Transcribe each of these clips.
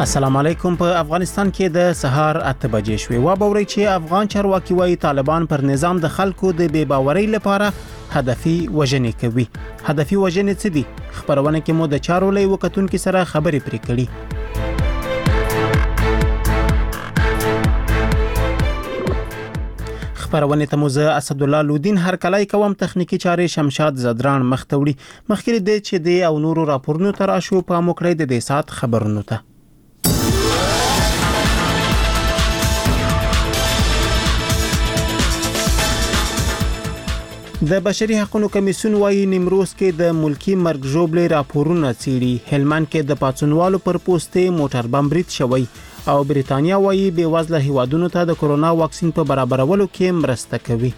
السلام علیکم. په افغانستان کې د سهار 8 بجې شوې. وبوري چې افغان چارواکي وايي طالبان پر نظام د خلکو د بې باورۍ لپاره هدفي وژنې کوي. هدفي وژنې څه دي؟ خبرونه کې مو د چارو لوی وکتونکو سره خبرې پرې کړې. خبرونه ته مو زه اسد الله لودین هر کله کوم تخنیکی چارې شمشاد زدران مختوړي. مخکې د چې د او نورو راپورونو تر شو په موکړې د دې سات خبرونو ته. د بشري حقوقو کمیسیون وايي نیمروز کې د ملکی مرګ ژوبلې راپورونه څېړي. هلمند کې د پاتونوالو پر پوسټې موټر بم برید شوی او بریتانیا وايي بې وزله هیوادونو ته د کورونا واکسین په برابرولو کې مرسته کوي.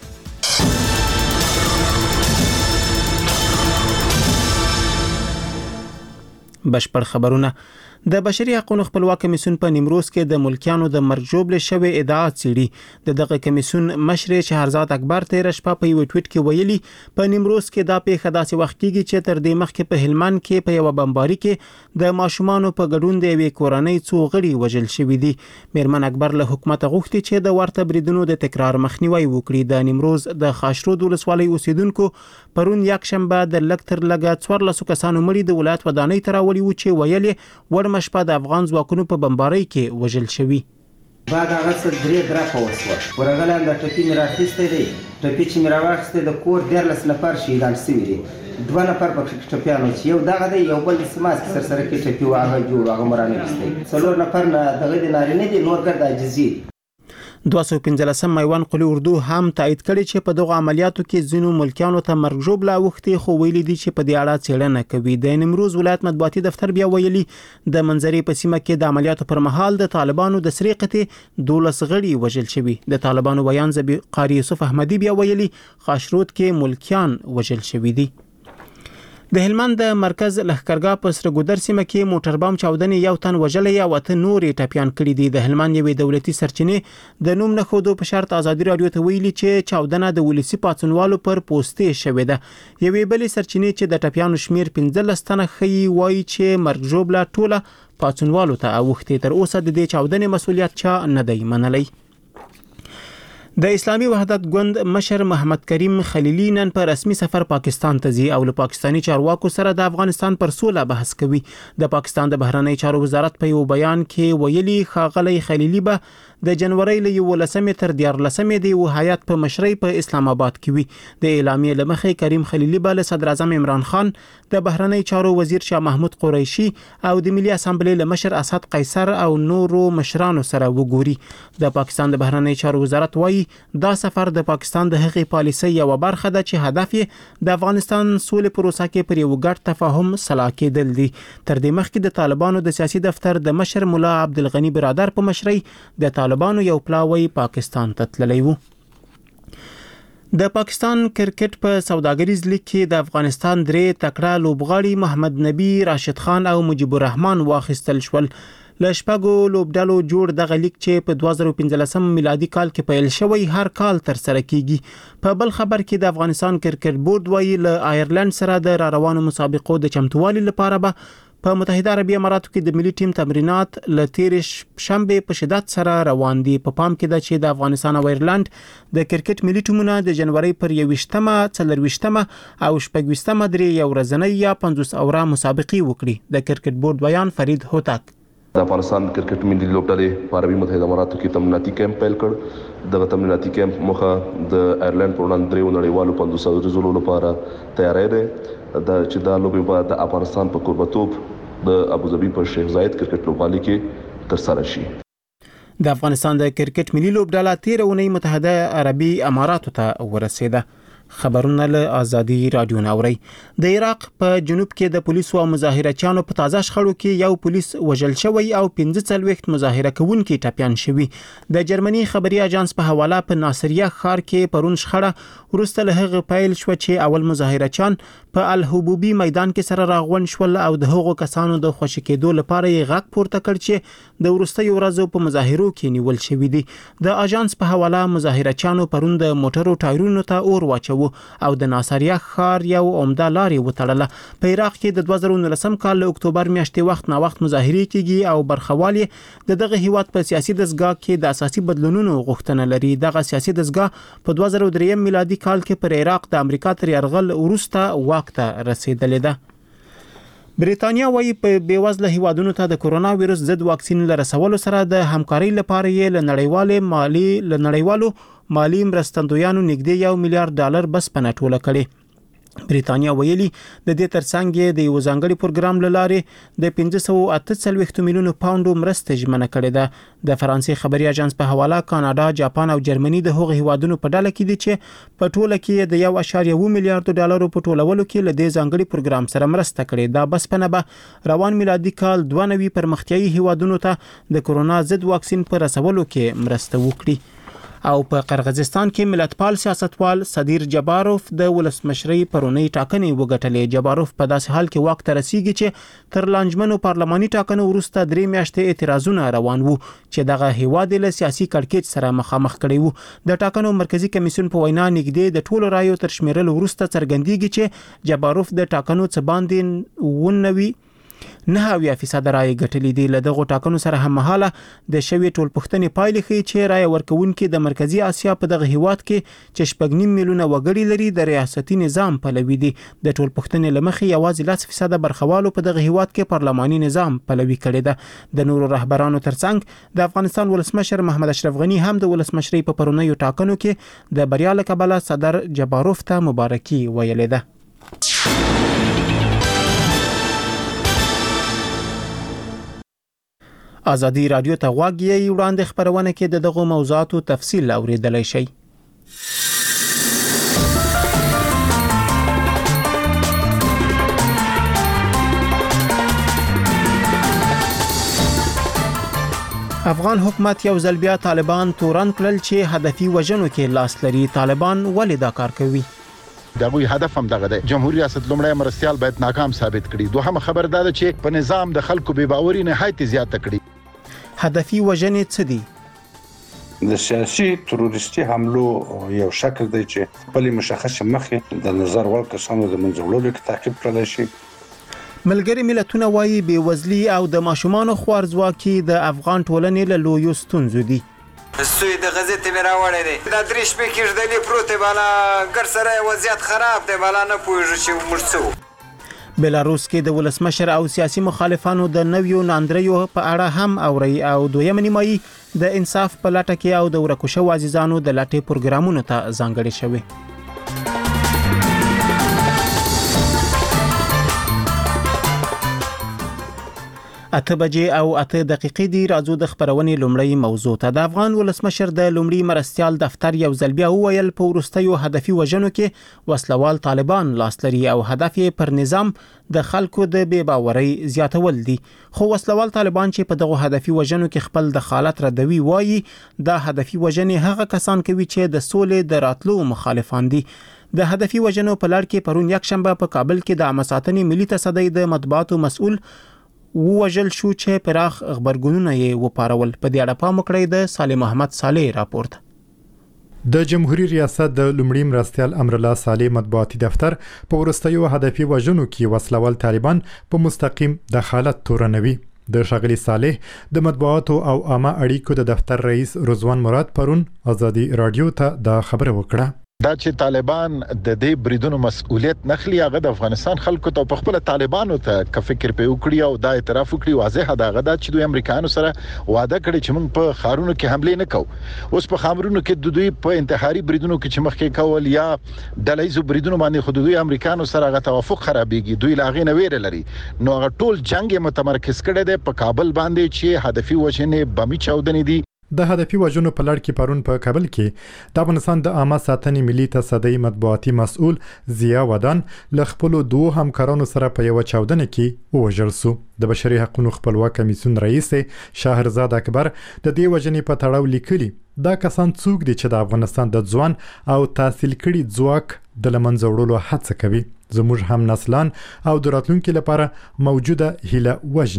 بشپړ خبرونه. د بشري حقوقو خپلواک کمیسیون په نیمروز کې د ملکیانو د مرګ ژوبلې شوی ادعا څېړي. دغه کمیسیون مشر شهرزاد اکبر تیر شپه په یو ټویټ کې ویلي په نیمروز کې دا پیښه داسې وخت کېږي چې تر دې مخکې په هلمند کې په یو بمباري کې د ماشومان په ګډون د یوې کورنۍ څو غړي وژل شوي دي. میرمن اکبر له حکومت غوښتي چې د ورته بریدونو د تکرار مخنیوي وکړي. د نیمروز د خاشرود ولسوالۍ اوسیدونکو پرون یک شنبه د لږ تر لږه 14 کسانو مړي د ولایت ودانۍ تراولي و چې ویلي ورمشپه د افغان ځواکونو په بمبارۍ کې وژل شوي. بعد هغه څه درې درپه وسوه ورغله د ټپي مې راخیستی دی. ټپي چې مې راواخیستی د کور 14 نفر شهیدان شوي دي. 2 نفر پکې ټپیان چې یو دغه دی یو بل د سماس کې سرسره کې ټپي و هغه جوړ هغه مرانه وستی 4 نفر نه دغه د نارینه دي نور ګرد عاجزي. 215 میوان قلی اردو هم تایید کړي چې په دغه عملیاتو کې ځینو ملکیانو ته مرګ ژوبله وختي خو ویلي دي چې په دې اړه څېړنه کوي. د نیمروز ولایت مطبوعاتي دفتر بیا ویلي د منځري په سیمه کې د عملیاتو پر مهال د طالبانو د سریقتي 12 غړي وژل شوي. د طالبانو بیان زبی قاری یوسف احمدی بیا ویلي خاشرود کې ملکیان وژل شوي دي. د هلمند مرکز لښکرګاه په سرګودر سیمه کې موټر بم چاودنې یو تن وژلې او ته نورې ټپیان کړي دي. د هلمند یوې دولتي سرچینې د نوم نه خودو په شرط ازادي رادیو ته ویلي چې چاودنه د ولسی پاتونوالو پر پوسټې شوې ده. یوې بلې سرچینې چې د ټپیانو شمیر 15 تنه ښیي وایي چې مرګ ژوبله ټوله پاتونوالو ته اوښتې. تر اوسه د دې چاودنې مسؤلیت چا نه دی منلی. د اسلامي وحدت ګوند مشر محمد کریم خلیلی نن په رسمي سفر پاکستان ته ځي او له پاکستانی چارواکو سره د افغانستان پر سوله بحث کوي. د پاکستان د بهرنی چارو وزارت په یو بیان کې ویلي ښاغلی خلیلی به د جنوري له 11 تر 14 د یو هیئت په مشرۍ په اسلام آباد کې وي. د اعلامیې لمخې کریم خلیلی به له صدر اعظم عمران خان، د بهرنی چارو وزیر شاه محمود قریشي او د ملي اسامبلې له مشر اسد قیصر او نورو مشرانو سره وګوري. د پاکستان د بهرنی چارو وزارت وایي دا سفر د پاکستان د هغې پالیسۍ یو برخه ده چې هدف یې د افغانستان سولې پروسه کې پر یو ګډ تفاهم صلاح کېدل دي. تر دې مخکې د طالبانو د سیاسي دفتر د مشر مولا عبدالغنی برادر په مشرۍ د طالبانو یو پلاوی پاکستان ته تللی و. د پاکستان کرکټ په سوداګریز لیګ کې د افغانستان درې تکړه لوبغاړي محمد نبی، راشد خان او مجيب الرحمن واخیستل شول. له شپږو لوبډلو جوړ دغه لیګ چې په 2015 میلادي کال کې پیل شوی هر کال تر سره کیږي. په بل خبر کې د افغانستان کرکټ بورډ وايي له آیرلند سره د روانو مسابقو د چمتووالي لپاره به په متحده عربي اماراتو کې د ملي ټیم تمرینات له تیر شنبه په شدت سره روان دي. په پام کې ده چې د افغانستان او آیرلند د کرکټ ملي ټیمونه د جنوري پر 21مه، 24مه او 26مه درې یو ورځنۍ یا 50 اوره مسابقې وکړي. د کرکټ بورډ بیان فرید هوتک. د افغانستان کرکټ ملي لوبډلې په عربي متحده اماراتو کې تمریناتي کیمپ پیل کړ. دغه تمریناتي کیمپ مخه د آیرلند پر وړاندې درېو نړیوالو 500 ورځو لپاره تیاری دی. چې دا لوبې به د افغانستان په کوربتوب د ابوظبي په شیخ زاید کرکټ لوبغالي کې ترسره شي. د افغانستان د کرکټ ملي لوبډله تیر اونۍ متحده عربي اماراتو ته ورسېده. خبرونه له ازادي رادیو ناوري. د عراق په جنوب کې د پولیسو او مظاهرچیانو په تازه شخړو کې یو پولیس وژل شوی او 45 مظاهره کوونکي ټپیان شوي. د جرمني خبري اژانس په حواله په ناصریه ښار کې پرون شخړه وروسته له هغه پیل شو چې اول مظاهرچیان په الحبوبي میدان کې سره راغون شول او د هغو کسانو د خوشی کېدو لپاره یې غږ پورته کړ چې د وروستیو ورځو په مظاهرو کې نیول شوی دي. د اژانس په حواله مظاهرچیانو پرون د موټرو ټایرونو ته اور واچو و او د ناصریه ښار یو عمده لارې وتړله. په عراق کې د 2019 کال له اکتوبر میاشتې وخت نا وخت مظاهرې کیږي او برخوالي د دغه هیواد په سیاسي دستګاه کې د اساسي بدلونونو غوښتنه لري. دغه سیاسي دستګاه په 2003 میلادي کال کې پر عراق د امریکا تر یرغل وروسته واک ته رسیدلې ده. بریتانیا وايي په بیوزله هیوادونو ته د کرونا وایرس ضد واکسین لرسولو سره د همکارۍ لپاره یې له نړیوالو مالی مرستندویانو نږدې $1 میلیارډ بسپنه ټوله کړې. بریتانیا ویلي د دې ترڅنګ د یو ځانګړي پروګرام لاره د 548 میلیون پاونډو مرسته ژمنه کړې ده. د فرانسې خبري اژانس په حواله کاناډا، جاپان او جرمني د هغو هیوادونو په ډله کې دي چې په ټوله کې د $1.1 میلیارډ په ټولولو کې له دې ځانګړي پروګرام سره مرسته کړې. دا بسپنه به روان میلادي کال 92 پرمختیايي هیوادونو ته د کرونا ضد واکسین په رسولو کې مرسته وکړي. او په قرغیزستان کې ملتپال سیاستوال صدیر جباروف د ولسمشرۍ پرونی ټاکنې وګټلې. جباروف په داسې حال کې واک ته رسیږي چې تر لانجمنو پارلماني ټاکنو وروسته 3 میاشتې اعتراضونه روان وو چې دغه هیواد له سیاسي کړکېچ سره مخامخ کړي وو. د ټاکنو مرکزی کمیسیون په وینا نږدې د ټولو رایو تر شمیرل وروسته څرګندېږي چې جباروف د ټاکنو څخه باندې 9% رای ګټلې دي. له دغه ټاکنو سره هم مهاله د شوی ټولپوښتنې پایلې ښیي چې رای ورکوونکي د مرکزی اسیا په دغه هیواد کې چې 8.5 میلیونه وګړي لري د ریاستي نظام پلوي دي. د ټولپوښتنې لمخې یوازې 10% برخوالو په دغه هیواد کې پارلماني نظام پلوي کړی ده. د نورو رهبرانو ترڅنګ د افغانستان ولسمشر محمد اشرف غنی هم د ولسمشرۍ په پرونیو ټاکنو کې د بریا له کبله صدر جباروف ته مبارکي ویلې ده. ازادي رادیو ته غوږ یې وړاندې خبرونه کې د دغو موضوعاتو تفصیل اوریدلای شئ. افغان حکومت یو ځل بیا طالبان تورن کړل چې هدفي وژنو کې لاس لري. طالبان ولې دا کار کوي؟ دغه هدف هم دغه دی. جمهوریت ریاست لومړی مرستيال باید ناکام ثابت کړي. دوهم خبر دا ده چې په نظام د خلکو بې باوري نهایت زیات کړي. هدفي وژنې څه دي؟ د سیاسي تروریستي حملو یو شکل دی چې خپل مشخص مخې د نظر وړ کسانو د منځوړلو کې تعقیب کړل شي. ملګری ملتونه وايي بېوزلي او د ماشومانو خوارځواکي د افغان ټولنې له لویو ستونزو دي. سوی د غزې مې راوړی دی. دا 3 شپې کېږدلې پروت دی بالا ګر سره وضعیت خراب دی بالا نه پوهېږو چې موږ څه. بلاروس کې د ولسمشر او سیاسي مخالفانو د نویو ناندریو په اړه هم اوري او دویم نیمایي د انصاف په لټه کې او د ورکو شوو عزیزانو د لټې پروګرامونو ته ځانګړي شوی. اته بجې او 8 دقیقې دی. راځو د خبرونې لومړی موضوع ته. د افغان ولسمشر د لومړي مرستيال دفتر یو ځل بیا وویل په وروستیو هدفي وژنو کې وسلوال طالبان لاس لري او هدف یې پر نظام د خلکو د بې باورۍ زیاتول دي. خو وسلوال طالبان چې په دغه هدفي وژنو کې خپل د حالت ردوي وایي دا هدفي وژنې هغه کسان کوي چې د سولې د راتلو مخالفان دي. د هدفي وژنو په لړ کې پرون یک شنبه په کابل کې د عامه ساتنې ملي تصدۍ د مطبوعاتو مسؤل ووژل شو چې پراخ خبرګونونه یې وپارول. په دې اړه پام وکړئ د صالح محمد صالح راپورټ. د جمهوریت ریاست د لومړي مرستيال امر الله صالح مطبوعاتي دفتر په ورستیو هدفي وژنو کې وسلوال طالبان په مستقیم د حالت تورنوي. د ښاغلي صالح د مطبوعاتو او عامه اړیکو د دفتر رئیس رضوان مراد پرون ازادي رادیو ته دا خبره وکړه. دا چې طالبان د دې بریدونو مسؤلیت نخلي هغه د افغانستان خلکو ته په خپل طالبانو ته ک فکر په وکړي او دا اعتراف وکړي واضح دا غدا چې دوی امریکایانو سره وعده کړی چې موږ په خارونو کې حمله نه کوو. اوس په خامرونو کې دوی په انتحاري بریدونو کې چې مخکې کول یا ډلایزو بریدونو باندې خود دوی امریکایانو سره غا توافق خرابېږي. دوی لاغې نه ویره لري. نو هغه ټول جنگ متمرکز کړي دی په کابل باندې چې هدفي وژنې بمي چاودنې دي. د هدفي وژنو په لړ کې پرون په کابل کې د افغانستان د عامه ساتنې ملي تصدۍ مطبوعاتي مسؤل ضیا ودان له خپل دوه همکارانو سره په یو چاودنه کې وژل شو. د بشري حقوقو خپلواک کمیسیون رئیس شهرزاد اکبر د دې وژنې په تړاو لیکلي دا کسان څوک دي چې د افغانستان د ځوان او تحصیل کړي ځواک د لمنځه وړلو هڅه کوي. زموږ هم نسلان او د راتلونکو لپاره موجوده هیله وژني.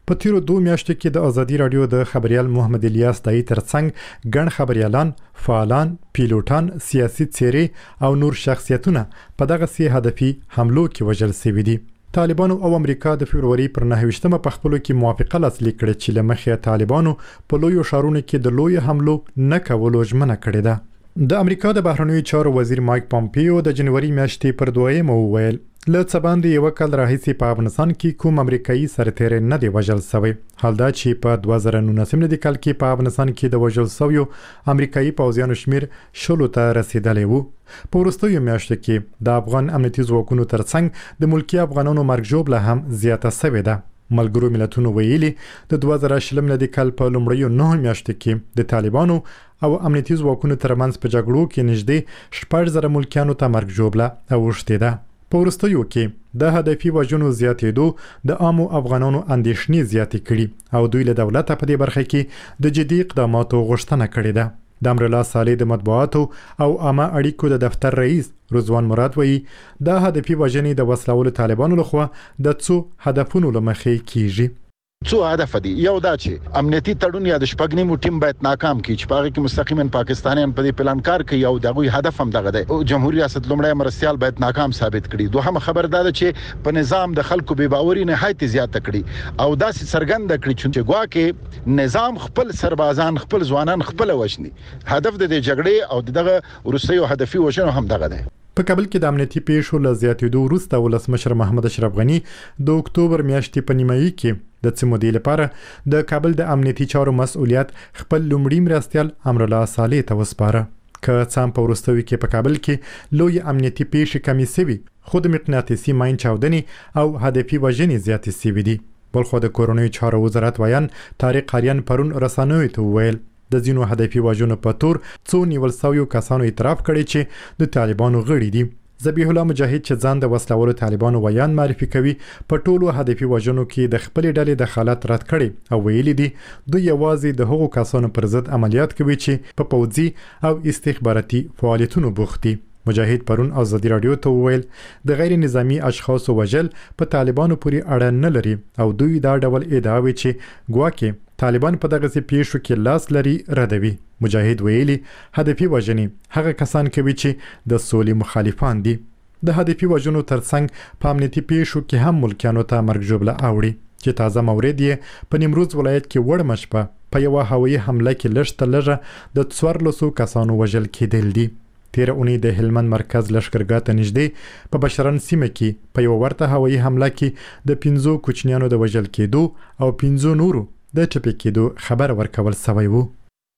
په تیرو 2 میاشتو کې د ازادي رادیو د خبريال محمد الیاس دای ترڅنګ ګڼ خبريالان، فعالان، پیلوټان، سیاسي څیرې او نور شخصیتونه په دغه سي هدفي حملو کې وژل شوي دي. طالبانو او امریکا د فبرवरी پر 9 په خپلو کې موافقه لاسلیک کړې چې لمخې طالبانو په لویو ښارونو کې د لوی حملو نه کولو ژمنه کړې ده. د امریکا د بهرنیو چارو وزیر مایک پامپیو د جنوري میاشتې پر 2 وویل له څه باندې یو کال راهیسې په افغانستان کې کوم امریکایي سرتیری نه دی وژل شوی. حال دا چې په 2019 کال کې په افغانستان کې د وژل شویو امریکایي پوځیانو شمیر 10 ته رسیدلی وو. په وروستیو میاشتو کې د افغان امنیتي ځواکونو ترڅنګ د ملکی افغانانو مرګ ژوبله هم زیاته شوې ده. ملګرو ملتونو ویلي د 2020 کال په لومړیو 9 میاشتو کې د طالبانو او امنیتي ځواکونو ترمنځ په جګړو کې نږدې 14,000 ملکیانو ته مرګ ژوبله اوښتې ده. په وروستیو کې د هدفي وژنو زیاتېدو د عامو افغانانو اندېښنې زیاتې کړي او دوی له دولته په دې برخه کې د جدي اقداماتو غوښتنه کړې ده. د امرالله صالح د مطبوعاتو او عامه اړیکو د دفتر رئیس رضوان مراد وایي د هدفي وژنې د وسلوالو طالبانو لخوا د څو هدفونو لمخې کیږي. څو هدف دي. یو دا چې امنیتي تړون یا د شپږنیمو ټیم باید ناکام کی چې پاره کې مستقیما پاکستانیان په دې پلان کار کوي او دغه هدف هم دغه دی. جمهوریت ریاست لومړی مرستيال باید ناکام ثابت کړي. دوهم خبر دا ده چې په نظام د خلکو بے باوري نهایت زیات کړي او داسې څرګند کړي چې ګواکې نظام خپل سربازان خپل ځوانان خپل وژني. هدف د جګړې او دغه روسیو هدفي وژنو هم دغه دی. په کابل کې د امنیتي پیښو له زیاتېدو وروسته ولسمشر محمد اشرف غنی د اکتوبر میاشتې په نیمایي کې د څه مودې لپاره د کابل د امنیتي چارو مسؤلیت خپل لومړي مرستیال امرالله صالح ته وسپاره. که څه هم په وروستیو کې په کابل کې لوی امنیتي پیښې کمې شوي خو د مقناطیسي ماین چاودنې او هدفي وژنې زیاتې شوي دي. بلخو د کورنیو چارو وزارت ویان طارق قاریان پرون رسنیو ته وویل د ځینو هدفي وژنو په تور څو نیول شویو کسانو اعتراف کړی چې د طالبانو غړي دي. ذبیح الله مجاهد چې ځان د وسلوالو طالبانو ویان معرفي کوي په ټولو هدفي وژنو کې د خپل ډلې دخالت رد کړي او ویلي دي دوی یوازې د هغو کسانو پر ضد عملیات کوي چې په پوځي او استخباراتي فعالیتونو بوخت دي. مجاهد پرون ازادي رادیو ته وویل د غیر نظامی اشخاصو وژل په طالبانو پورې اړه نه لري او دوی دا ډول ادعاوي چې ګواکې طالبان په دغه پیښو کې لاس لري ردوي. مجاهد ویلي هدفي وژنې هغه کسان کوي چې د سولې مخالفان دي. د هدفي وژنو ترڅنګ په امنیتي پیښو کې هم ملکیانو ته مرګ ژوبله اوړي چې تازه مورد یې په نیمروز ولایت کې وړمه شپه په یوه هوایي حمله کې لږ تر لږه د 14 کسانو وژل کېدل دي. تیر اونۍ د هلمند مرکز لشکرګاه ته نږدې په بشرن سیمه کې په یو ورته هوایي حمله کې د 15 کوچنیانو د وژل کېدو او 15 نورو د ټپي کېدو خبر ورکول شوی وو.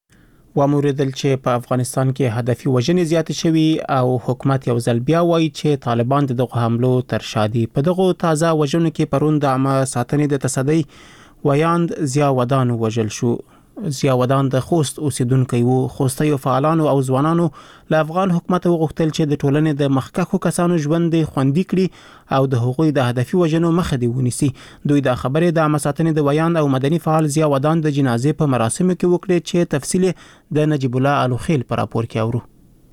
واموریدل چې په افغانستان کې هدفي وژنې زیاتې شوي او حکومت یو ځل بیا وایي چې طالبان د دغه حملو تر شا دي. په دغه تازه وژنو کې پرون د عامه ساتنې د تصدۍ ویاند ضیا ودان وژل شو. ضیا ودان د خوست اوسیدونکی وو. خوستیو فعالانو او ځوانانو له افغان حکومت وغوښتل چې د ټولنې د مخکښو کسانو ژوند خوندي کړي او د هغوی د هدفي وژنو مخه دی ونیسي. دوی د خبرې د عامه ساتنې د ویاند او مدني فعال ضیا ودان د جنازې په مراسمو کې وکړي چې تفصیل د نجیب الله الوخیل پر راپور کې اورو.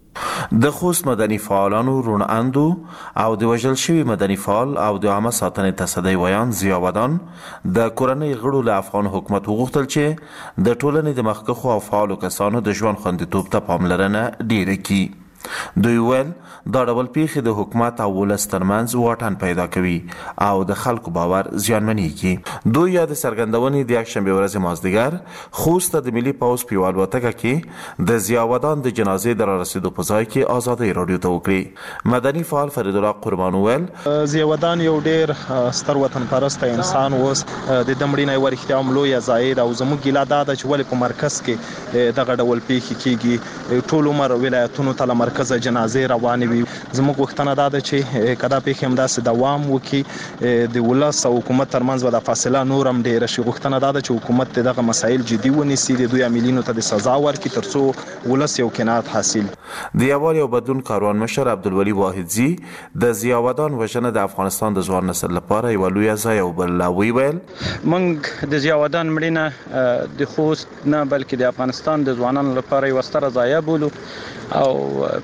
د خوست مدني فعالانو رون اندو او د وژل شوي مدني فعال او د عامه ساتنې تصدۍ ویان ضیا ودان د کورنۍ غړو له افغان حکومت وغوښتل چې د ټولنې د مخکښو او فعالو کسانو د ژوند خوندیتوب ته پاملرنه ډیره کړي. دوی ویل دا ډول پیښې د حکومت او ولس ترمنځ واټن پیدا کوي او د خلکو باور زیانمنېږي. دوی یا د څرګندونې د یکشنبې ورځې مازدیګر خوست ته د ملي پوځ په یوه الوتکه کې د ضیا ودان د جنازې د رارسېدو په ځای کې ازادۍ راډیو ته وکړي. مدني فعال فرید الله قربان ویل ضیا ودان یو ډېر ستر وطن پرسته انسان اوس د دمړي نه ورختیا عملو یا زاید او زموږ ګیله دا ده چې ولې په مرکز کې دغه ډول پیښې کیږي. ټول عمر ولایتونو ته مرکز جنازې روانې وي. زموږ غوښتنه دا ده چې کدا پیښې همداسې دوام وکړي د ولس او حکومت ترمنځ به د فاصله نور هم ډېره شي. غوښتنه دا ده چې حکومت دغه مسایل جدي ونیسي، د دوی عاملینو ته د سزا ورکړي ترڅو ولس یو قناعت حاصل. د یووالي او بدلون کاروان مشر عبدالولي واحدزي د ضیا ودان وژنه د افغانستان د ځوان نسل لپاره یوه لویه ضایعه وبلله. ویل موږ د ضیا ودان مړینه د خوست نه بلکې د افغانستان د ځوانانو لپاره یوه ستره ضایعه بولو او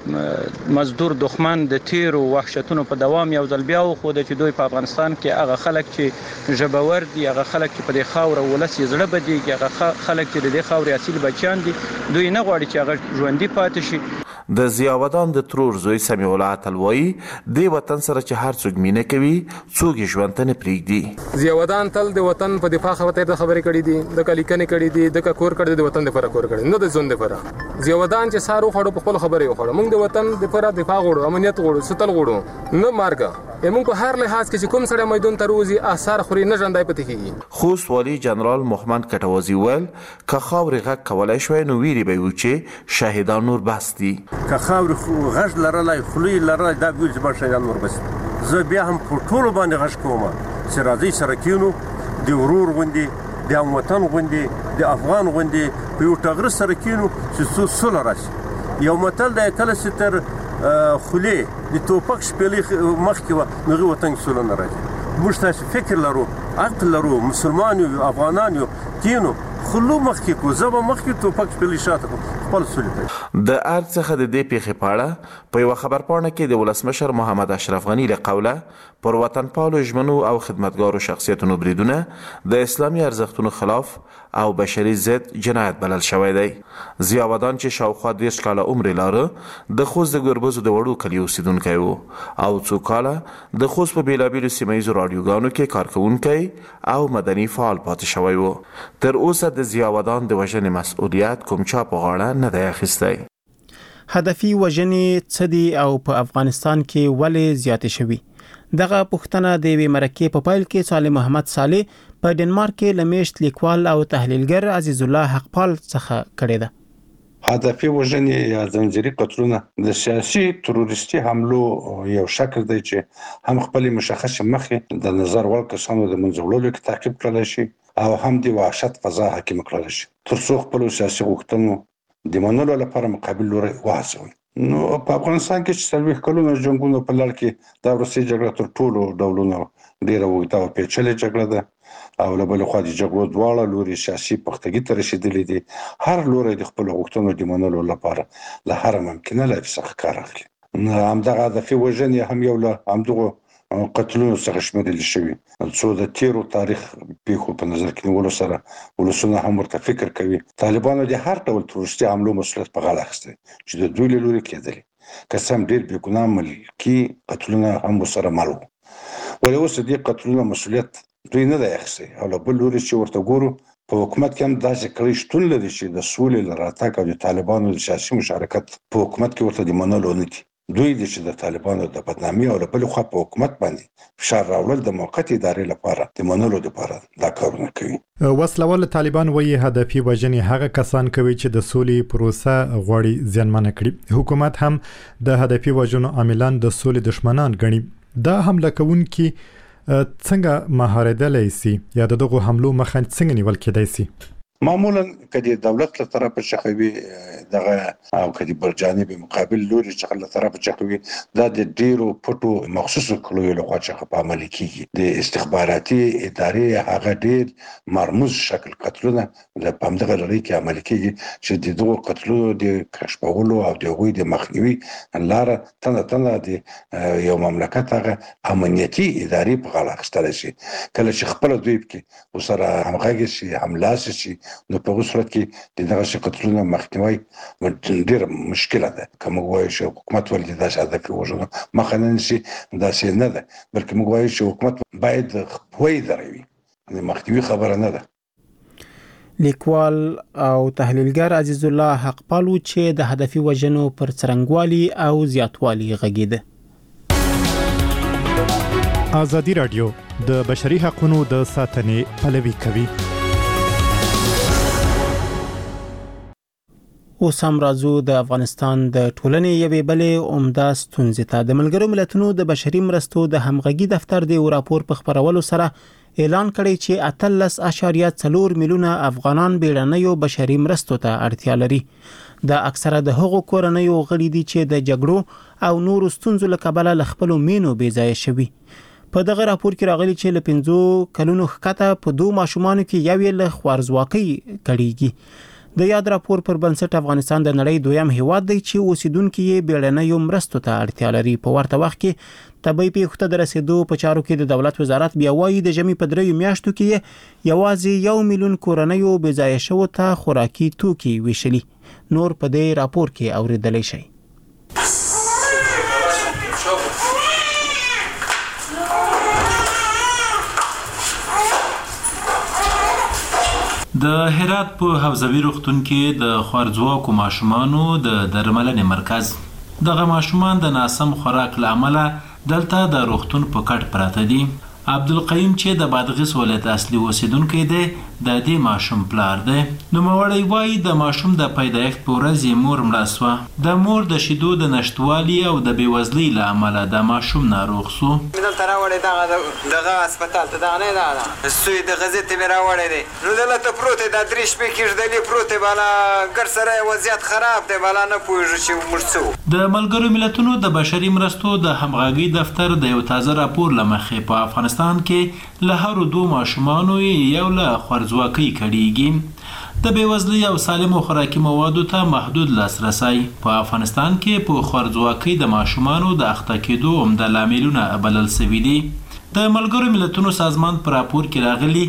مزدور دښمن د تیرو وحشتونو په دوام یو ځل بیا وښوده چې دوی په افغانستان کې هغه خلک چې ژبور دي، هغه خلک چې په دې خاوره ولس یې زړه بدیږي، هغه خلک چې د دې خاورې اصیل بچیان دي، دوی نه غواړي چې هغه ژوندي پاتې شي. د ضیاءالدین د ترور زوی سمیع الله اتل وایي د وطن سره چې هر څوک مینه کوي څوک یې ژوند ته نه پرېږدي. ضیاءالدین تل د وطن په دفاع خبرې کړې دي، د لیکنې کړې دي، د کور کړې د وطن لپاره کور کړې، نه د ژوند لپاره. ضیاءالدین چې سارو خړو په خپل خبرې وخړو، موږ د وطن لپاره دفاع غواړو، امنیت غواړو، ستل غواړو، نه مارګه. موږ په هر لحاظ کې چې کوم سره میدان ته روزي اثر خوري نه ژوندای پاتې کیږي. خوست والی جنرال محمد کټوازی ویل که خاورې غږ کولای شوی نو ویری به و چې شهیدان نور بس دي. که خاورې غږ لرلای خولي لرلای دا ویل چې به شهیدان نور بس. زه بیا هم په ټولو باندې غږ کوم چې راځي سره کینو د ورور غوندي د وطن غوندي د افغان غوندي په یو ټغر سره کینو چې سوله راشي. یو متل د کله ستر خولي د توپک شپېلې مخکې و نو وطن سوله نه راځي. موږ تاسو فکر لرو، عقل لرو، مسلمان یو، افغانان یو، کینو خلو مخکې کو زبا مخکې توپک شپېلې شاته خپل سولې ته. د ارګ څخه د دې پیښې په اړه په یو خبرپاڼه کې د ولسمشر محمد اشرف غنی له قوله پر وطن پالو ژمنو او خدمتګارو شخصیتونو بریدونه د اسلامي ارزښتونو خلاف او بشري ضد جنایت بلل شوی دی. ضیاءالدین چې شاوخوا 30 کاله عمر لاره د خوست د ګربزو د وړو کلیو اوسیدونکی و او څو کاله د خوست په بیلابیلو سیمه ییزو راډیوګانو کې کارکوونکی او مدني فعال پاتې شوی و. تر اوسه د ضیاءالدین د وژنې مسؤلیت کوم چا په غاړه نه دی اخیستی. هدفي وژنې څه دي او په افغانستان کې ولې زیاتې شوي؟ دغه پوښتنه د یوې مرکې په پیل کې صالح محمد صالح په ډنمارک کې له میشت لیکوال او تحلیلګر عزیز الله حقپال څخه کړې ده. هدفي وژنې یا زنجیري قتلونه د سیاسي تروریستي حملو یو شکل دی چې هم خپل مشخص مخې د نظر وړ کسانو د منځوړلو کې تعقیب کړل شي او هم د وحشت فضا حاکم کړل شي ترڅو خپل سیاسي غوښتنو د منلو لپاره مقابل لوري وهڅوي. نو په افغانستان کې چې 40 کلونو جنگونو په لړ کې د روسي جګړه تر ټولو ډولونو ډیره اوږده او پیچلې جګړه ده او له بل خوا د جګړو دواړه لوري سیاسي پختګي ته رسیدلې دي. هر لوري د خپل غوښتنو د منلو لپاره له هر ممکنه لارې څخه کار اخلي. همدغه هدفي وژنې هم یو له همدغو قتلونو څخه شمیرل شوي څو د تیرو تاریخ پیښو په نظر کې نیولو سره ولسونه هم ورته فکر کوي طالبانو د هر ډول تروریستي حملو مسؤلیت په غاړه اخیستی چې د دوی له لوري کېدلې که څه هم ډېر بېګناه ملکي قتلونه هم ورسره مل وو. ولې اوس د دې قتلونو مسؤلیت دوی نه دی اخیستی او له بل لوري چې ورته ګورو په حکومت کې هم داسې کړۍ شتون لري چې د سولې له راتګ او د طالبانو د سیاسي مشارکت په حکومت کې ورته د منلو نه دي. دوی چې د طالبانو د بدنامي او له بل خوا په حکومت باندې فشار راوړل د موقت ادارې لپاره د منلو لپاره دا کارونه کوي. وسلوال طالبان وایي هدفي وژنې هغه کسان کوي چې د سولې پروسه غواړي زیانمن کړي. حکومت هم د هدفي وژنو عاملان د سولې دشمنان ګڼي. دا حمله کوونکي څنګه مهاردلی سي یا دغه حملو مخه څنګه نیول کېدای سي؟ معمولا کدي دولت له طرفه شخوي دغه او کدي برجانب مقابل لوري څخه له طرفه شخوي دا د ډیرو پټو مخصوصو کلو له خوا څخه په عمل کیږي. د استخباراتي ادارې هغه ډیر مرموز شکل قتلونه د پامدغه لري کې عمل کیږي چې د دوه قتلونو د کشفولو او د غوي د مخنیوي لاره تنه د یو مملکت هغه امنیتي ادارې په غاړه اخیستل شي. کله چې خپل دوی کې وسره همغږي شي حمله شي نو په صورت کې دغه قتلونه مخنیوي ډیر مشکله ده. کوم وایي چې حکومت ولې دا هدف وژنه مخنه نشي دا څه نه ده بلکې موږ وایو چې حکومت باید وایي دروي مخنیوي خبره نه ده. لیکوال او تحلیلګر عزیز الله حقپالو چې د هدفي وژنو پر څرنګوالي او زیاتوالي غږیده. ازادي رادیو د بشري حقوقو د ساتنې پلوي کوي. اوس هم راځو د افغانستان د ټولنې یوې بلې عمده ستونزې ته. د ملګرو ملتونو د بشري مرستو د همغږي دفتر د راپور په خپرولو سره اعلان کړی چې 13.4 میلیونه افغانان بیړنیو بشري مرستو ته اړتیا لري. د اکثره د هغو کورنیو غړي دي چې د جګړو او نورو ستونزو له کبله له خپلو مینو بې ځایه شوي. په دغه راپور کې راغلي چې له 5 کلونو ښکته په 2 ماشومانو کې یو له خوارځواکۍ کړيږي. د یاد راپور پر بنسټ افغانستان د نړۍ دویم هیواد دی چې اوسیدونکو یې بیړنیو مرستو ته اړتیا لري. په ورته وخت کې طبي پیښو ته د رسیدو په چارو کې د دولت وزارت بیا وایي د ژمي په 3 میاشتو کې یوازې 1 میلیون کورنیو بې ځایه شوو ته خوراکي توکي ویشلي. نور په دې راپور کې اوریدلی شئ. د هرات په حوزوي روغتون کې د خوارځواکو ماشومانو د درملنې مرکز. دغه ماشومان د ناسم خوراک له امله دلته د روغتون په کټ پراته دي. عبدالقیم چې د بادغیس ولایت اصلي اوسیدونکی دی د دې ماشوم پلار دی. نوموړی وایي د ماشوم د پیدایښت په ورځ یې مور مړه سوه. د مور د شیدو د نشتوالي او د بېوزلۍ له امله د ماشوم ناروغ سو. دلته راوړی دغه هسپتال ته دغه نه ده سوی د غزې ته مې راوړی دی. نو دلته پروت دی دا 3 شپې کېږدلې پروت دی بالا ګر سره یې وضعیت خراب دی بالا نه پوهېږو چې موږ څه. د ملګرو ملتونو د بشري مرستو د همغږۍ دفتر د یو تازه راپور له مخې په افغانستان کې له هرو 2 ماشومانو یو له خوارځواکۍ کړیږي. د بېوزلۍ او سالمو خوراکي موادو ته محدود لاسرسی په افغانستان کې په خوارځواکۍ د ماشومانو د اخته کېدو عمده لاملونه بلل شوي دي. د ملګرو ملتونو سازمان په راپور کې راغلي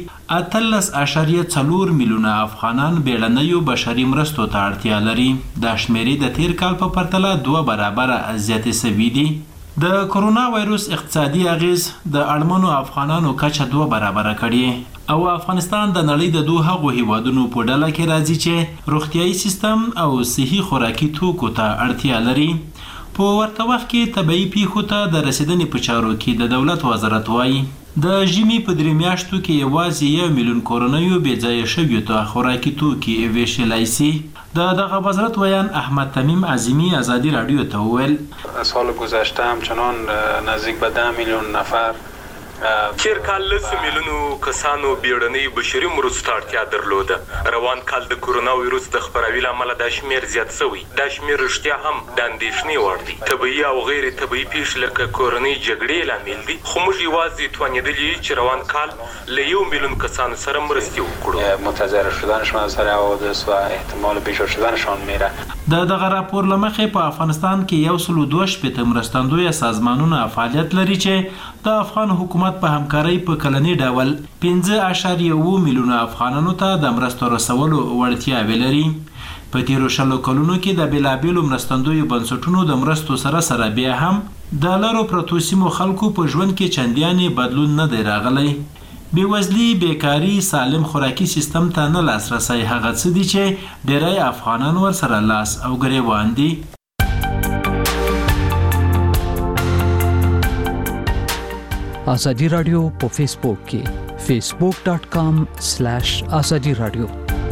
18.4 میلیونه افغانان بیړنیو بشري مرستو ته اړتیا لري. دا شمیرې د تیر کال په پرتله 2 برابره زیاتې شوي دي. د کرونا وایروس اقتصادي اغیز د اړمنو افغانانو کچه 2 برابره کړي او افغانستان د نړۍ د 2 هغو هیوادونو په ډله کې راځي چې روغتیايي سیستم او صحي خوراکي توکو ته اړتیا لري. په ورته وخت کې طبي پیښو ته د رسیدنې په چارو کې د دولت وزارت وایي د ژمي په 3 میاشتو کې یوازې 1 میلیون کورنیو بې ځایه شویو ته خوراکي توکي ویشلی شي. دغه وزارت ویان احمد تمیم عظیمی آزادی رادیو ته وویل سال گذشته همچنان نزدیک به 10 میلیون نفر تیر کال 10 میلیونو کسانو بیړنۍ بشري مرستو ته اړتیا درلوده. روان کال د کرونا ویروس د خپراوي له امله دا شمیر زیات شوی. دا شمیر رښتیا هم د اندېښنې وړ دی. طبیعي او غیر طبیعي پیښې لکه کورنۍ جګړې لامل دي. خو موږ یوازې توانېدلي چې روان کال له 1 میلیون کسانو سره مرستې وکړو. متضرر شدنشان از اثر حوادث و احتمال بیشتر شدنشان میره. دغه راپور له مخې په افغانستان کې 102 مرستندوی سازمانونه فعالیت لري چې د افغان حکومت په همکارۍ په کلني ډول 5.7 میلیونه افغانانو ته د مرستو رسولو وړتیاوې لري. په تیرو 20 کلونو کې د بېلابېلو مرستندویو بنسټونو د مرستو سره بیا هم د لرو پرتو سیمو خلکو په ژوند کې چندیانې بدلون نه دی راغلی. بېوزلي، بیکاري، سالم خوراکي سیستم ته نه لاسرسی هغه څه دي چې ډېری افغانان ورسره لاس او ګریوان دي. آزادی رادیو په فیسبوک کې facebook.com/azadi radio.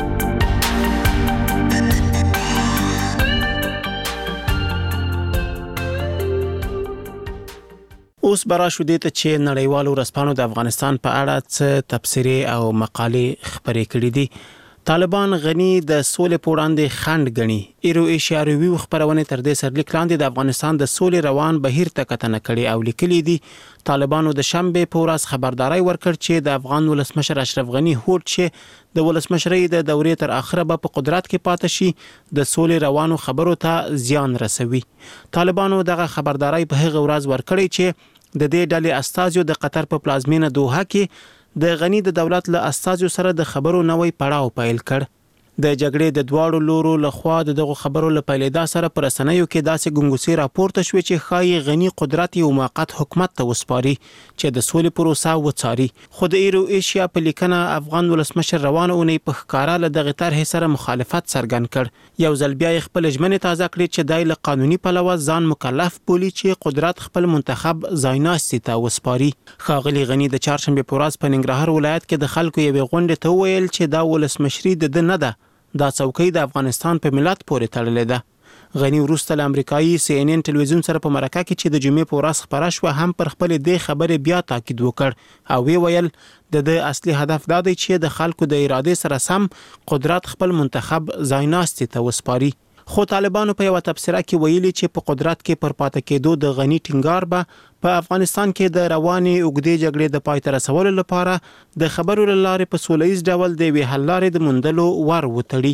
اوس برا شو دي ته چې نړیوالو ورځپاڼو د افغانستان په اړه څه تبصرې او مقالې خپرې کړې دي. طالبان غني د سولې په وړاندې خنډ ګڼي. ایرو ایشیا ریویو خبرونه تر دې سرلیک لاندې د افغانستان د سولې روان بهیر ته کتنه کړې او لیکلي دي طالبانو د شنبه په ورځ خبرداري ورکړ چې د افغان ولسمشر اشرف غني هوډ چې د ولسمشرۍ د دورې تر اخره به په قدرت کې پاتې شي د سولې روانو خبرو ته زیان رسوي. طالبانو دغه خبرداري په هغه ورځ ورکړې چې د دې ډلې استازیو د قطر په پلازمینه دوحه کې د غني د دولت له استازیو سره د خبرو نوې پړاو پیل کړ. د جګړې د دواړو لورو لخوا دغه خبرو له پیلېدا سره پر رسنیو کې داسې ګنګوسې راپورته شوې چې ښایي غني قدرت یو موقت حکومت ته وسپاري چې د سولې پروسه وڅاري. خو د ایرو ایشیا په لیکنه افغان ولسمشر روانه اونۍ په ښکارا له دغه طرح سره مخالفت څرګند کړ. یو ځل بیا خپل ژمنې تازه کړې چې دای له قانوني پلوه ځان مکلف بولي چې قدرت خپل منتخب ځایناستي ته وسپاري. ښاغلي غني د چهارشنبه په ورځ په ننګرهار ولایت کې د خلکو یوې غونډې ته وویل چې دا ولسمشري د نه ده، دا څوکۍ د افغانستان په ملت پورې تړلې ده. غني وروسته له امریکایي CNN ټلویزیون سره په مرکه کې چې د جمعې په ورځ خبره شوه هم پر خپل دې خبرې بیا تاکید وکړ او ویل د اصلي هدف دا دی چې د خلکو د ارادې سره سم قدرت خپل منتخب ځایناستي ته وسپاري. خو طالبانو په یو تبصره کې ویلي چې په قدرت کې پر پاتې کېدو د غني ټینګار به په افغانستان کې د روانې اوږدې جګړې د پای ته رسولو لپاره د خبرو له لارې په سولهییز ډول د یوې حل لارې د موندلو ور وتړي.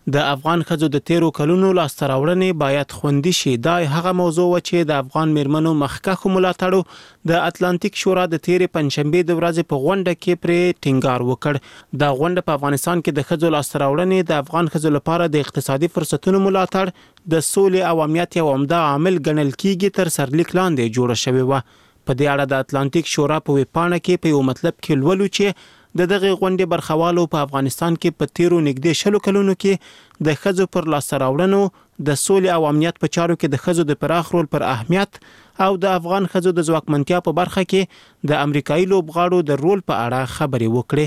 د افغان ښځو د تیرو کلونو لاسته راوړنې باید خوندي شي. دا هغه موضوع و چې د افغان میرمنو مخکښو ملاتړو د اتلانتیک شورا د تیرې پنځشنبې د ورځې په غونډه کې پرې ټینګار وکړ. دا غونډه په افغانستان کې د ښځو لاسته راوړنې د افغان ښځو لپاره د اقتصادي فرصتونو ملاتړ د سولې او امنیت یو عمده عامل ګڼل کیږي تر سرلیک لاندې جوړه شوې وه. په دې اړه د اتلانتیک شورا په ویبپاڼه کې په یو مطلب کې لولو چې د دغه غونډې برخوالو په افغانستان کې په تیرو نږدې 20 کلونو کې د ښځو پر لاسته راوړنو د سولې او امنیت په چارو کې د ښځو د پراخ رول پر اهمیت او د افغان ښځو د ځواکمنتیا په برخه کې د امریکایي لوبغاړو د رول په اړه خبرې وکړې.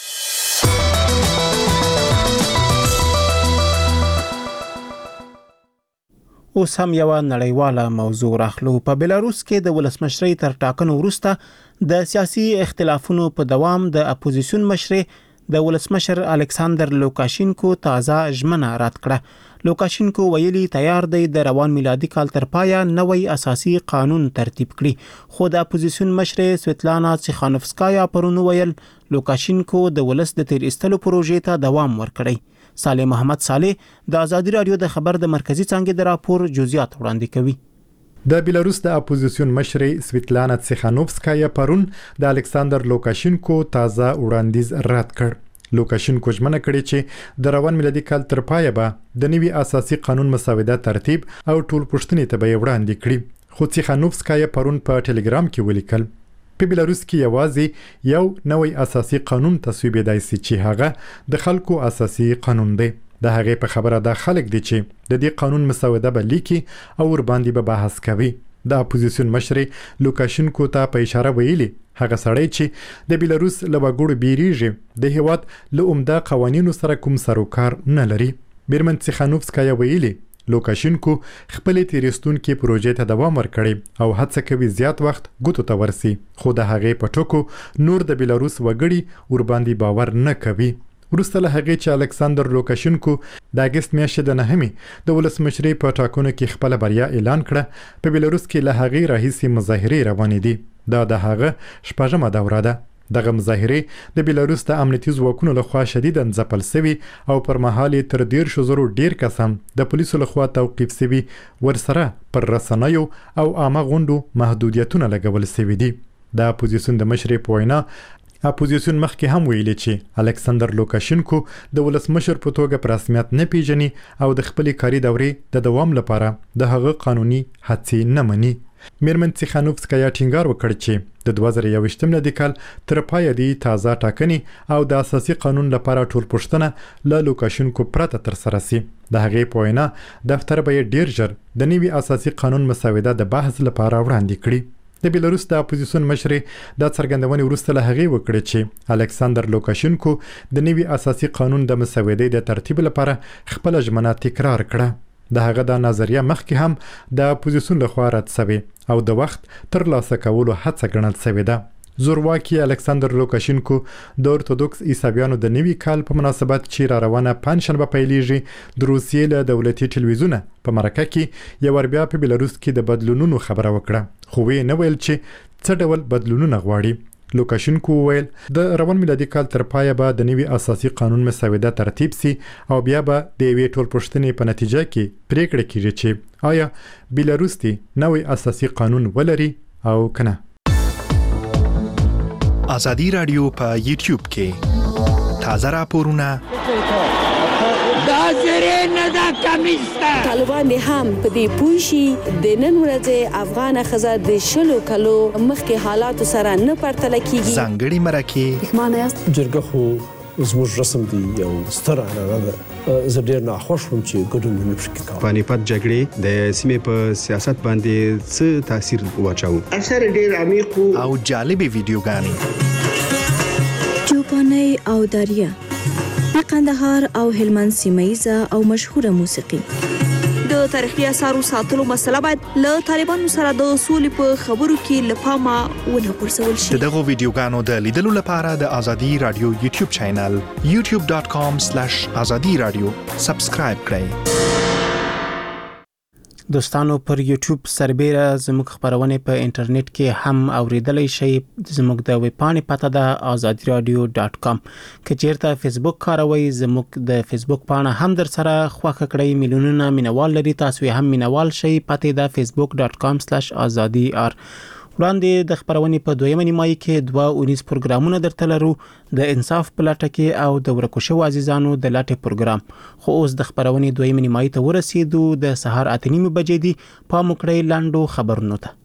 اوس هم یو نړیواله موضوع راخلو. په بلاروس کې د ولسمشرۍ تر ټاکنو وروسته د سیاسي اختلافونو په دوام د اپوزیسیون مشر د ولسمشر الکساندر لوکاشینکو تازه ژمنه رد کړه. لوکاشینکو ویلي تیار دی د روان میلادي کال تر پایه نوی اساسي قانون ترتیب کړي. خو د اپوزیسیون مشر سویتلانا تسیخانوفسکایا پرون ویل لوکاشینکو د ولس د تیر ایستلو پروژې ته دوام ورکړي. صالح محمد صالح د آزادی رادیو د خبر د مرکزی څانګې د راپور جزئیات وړاندې کوي. د بیلاروس د اپوزیسیون مشر سویتلانا تسیخانوفسکایا پرون د الکساندر لوکاشینکو تازه وړاندیز رد کړ. لوکاشینکو ژمنه کړې چې د روان میلادي کال تر پایه به د نوي اساسي قانون مسوده ترتیب او ټول پوښتنې ته به وړاندې کړي. خو تسیخانوفسکایا پرون په ټلګرام کې ولیکل په بیلاروس کې یوازې یو نوی اساسي قانون تصویبېدای شي چې هغه د خلکو اساسي قانون دی. د هغې په خبره دا خلک دي چې د دې قانون مسوده به لیکي او ورباندې به بحث کوي. د اپوزیسیون مشر لوکاشینکو ته په اشاره ویلي هغه سړی چې د بیلاروس له وګړو بیریږي د هیواد له عمده قوانینو سره کوم سروکار نه لري. میرمن تسیخانوفسکایا ویلي لوکاشینکو خپل تیریستونکو پروژې ته دوام ورکړي او هڅه کوي زیات وخت ګوتو ته ورسي. خو د هغې په ټکو نور د بیلاروس وګړي ورباندې باور نه کوي. وروسته له هغې چې الکساندر لوکاشینکو د اګست میاشتې د 9 د ولسمشرۍ په ټاکنو کې خپل بریا اعلان کړه په بیلاروس کې له هغې راهیسې مظاهرې روانې دي. دا د هغه شپږمه دوره ده. دغه مظاهرې د بیلاروس د امنیتي ځواکونو لخوا شدیداً ځپل سوي او پر مهال تر 100,000 ډیر کسان د پولیسو لخوا توقیف سوي. ورسره پر رسنیو او عامه غونډو محدودیتونه لګول سوي دي. د اپوزیسیون د مشر په وینا اپوزیسیون مخکې هم ویلي چې الکساندر لوکاشینکو د ولسمشر په توګه په رسمیت نه پیژني او د خپلې کاري دورې د دوام لپاره د هغه قانوني هڅې نه مني. میرمن تسیخانوفسکایا ټینګار وکړ چې د 2021 میلادي کال تر پایه دی تازه ټاکنې او د اساسي قانون لپاره ټول پوښتنه له لوکاشینکو پرته تر سره سي. د هغې په وینا دفتر به ډیر ژر د نوي اساسي قانون مسوده د بحث لپاره وړاندې کړي. د بیلاروس د اپوزیسیون مشر د څرګندونې وروسته له هغې وکړه چې الکساندر لوکاشینکو د نوي اساسي قانون د مسودې د ترتیب لپاره خپل ژمنه تکرار کړه. د هغه د نظریه مخکې هم د اپوزیسیون لخوا رد شوې او د وخت ترلاسه کولو هڅه ګڼل شوې ده. زورواکي الکساندر لوکاشینکو د اورتودوکس عیسویانو د نوي کال په مناسبت چې را روانه پنځشنبه پیلیږي د روسیې له دولتي ټلویزیونه په مرکه کې یو ور بیا په بیلاروس کې د بدلونونو خبره وکړه. خو ویې نه ویل چې څه ډول بدلونونه غواړي. لوکاشینکو ویل د روان میلادي کال تر پایه به د نوي اساسي قانون مسوده ترتیب سي او بیا به د یوې ټول پوښتنې په نتیجه کې پریکړه کیږي چې آیا بیلاروس دی نوی اساسي قانون ولري او کنه. آزادی رادیو په یوټیوب کې تازه راپورونه طالبان هم په دې پوه شي د نن ورځې افغان ښځه د 20 کلو مخکې حالاتو سره نه پرتله کیږي. ځانګړي مرکې جرګه خو زموږ رسم دی یو ستر عنعنه ده. زه ډېر ناخوښ وم چې ګډون مې نه شو کولی. پانیپت جګړې د سیمې په سیاست باندې څه تاثیر واچاوه؟ اثر ډېر عمیق او جالبې ویډیوګانې چوپانۍ او دریا د قندهار او هلمند سیمه‌ایزه او مشهوره موسیقي. د تاریخي اثارو ساتلو مسله باید له طالبانو سره د اصول په خبرو کې لپاره ونه غورځول شي. دغه ویډیوګانو د لیدلو لپاره د آزادی رادیو یوټیوب چینل youtube.com/azadi radio سبسکرایب کړئ. دوستانو پر یوټیوب سربېره زموږ خبرونه په انټرنیټ کې هم اوریدلای شئ. زموږ د ویب پاڼې پته ده azadiradio.com. که چیرته فیسبوک کاروئ زموږ د فیسبوک پاڼه هم در سره خوښه کړئ. میلیونونه مینوال لري، تاسو هم مینوال شئ. پته ده facebook.com/azadiyar. وړاندې د خبرونې په دویمه نیمایي کې 2 پروګرامونه درته لرو، د انصاف په لټه کې او د ورکو شوو عزیزانو د لټې پروګرام. خو اوس د خبرونې دویمه نیمایي ته ورسېدو. د سهار 8:30 بجې دي. پام وکړئ لاندو خبرونو ته.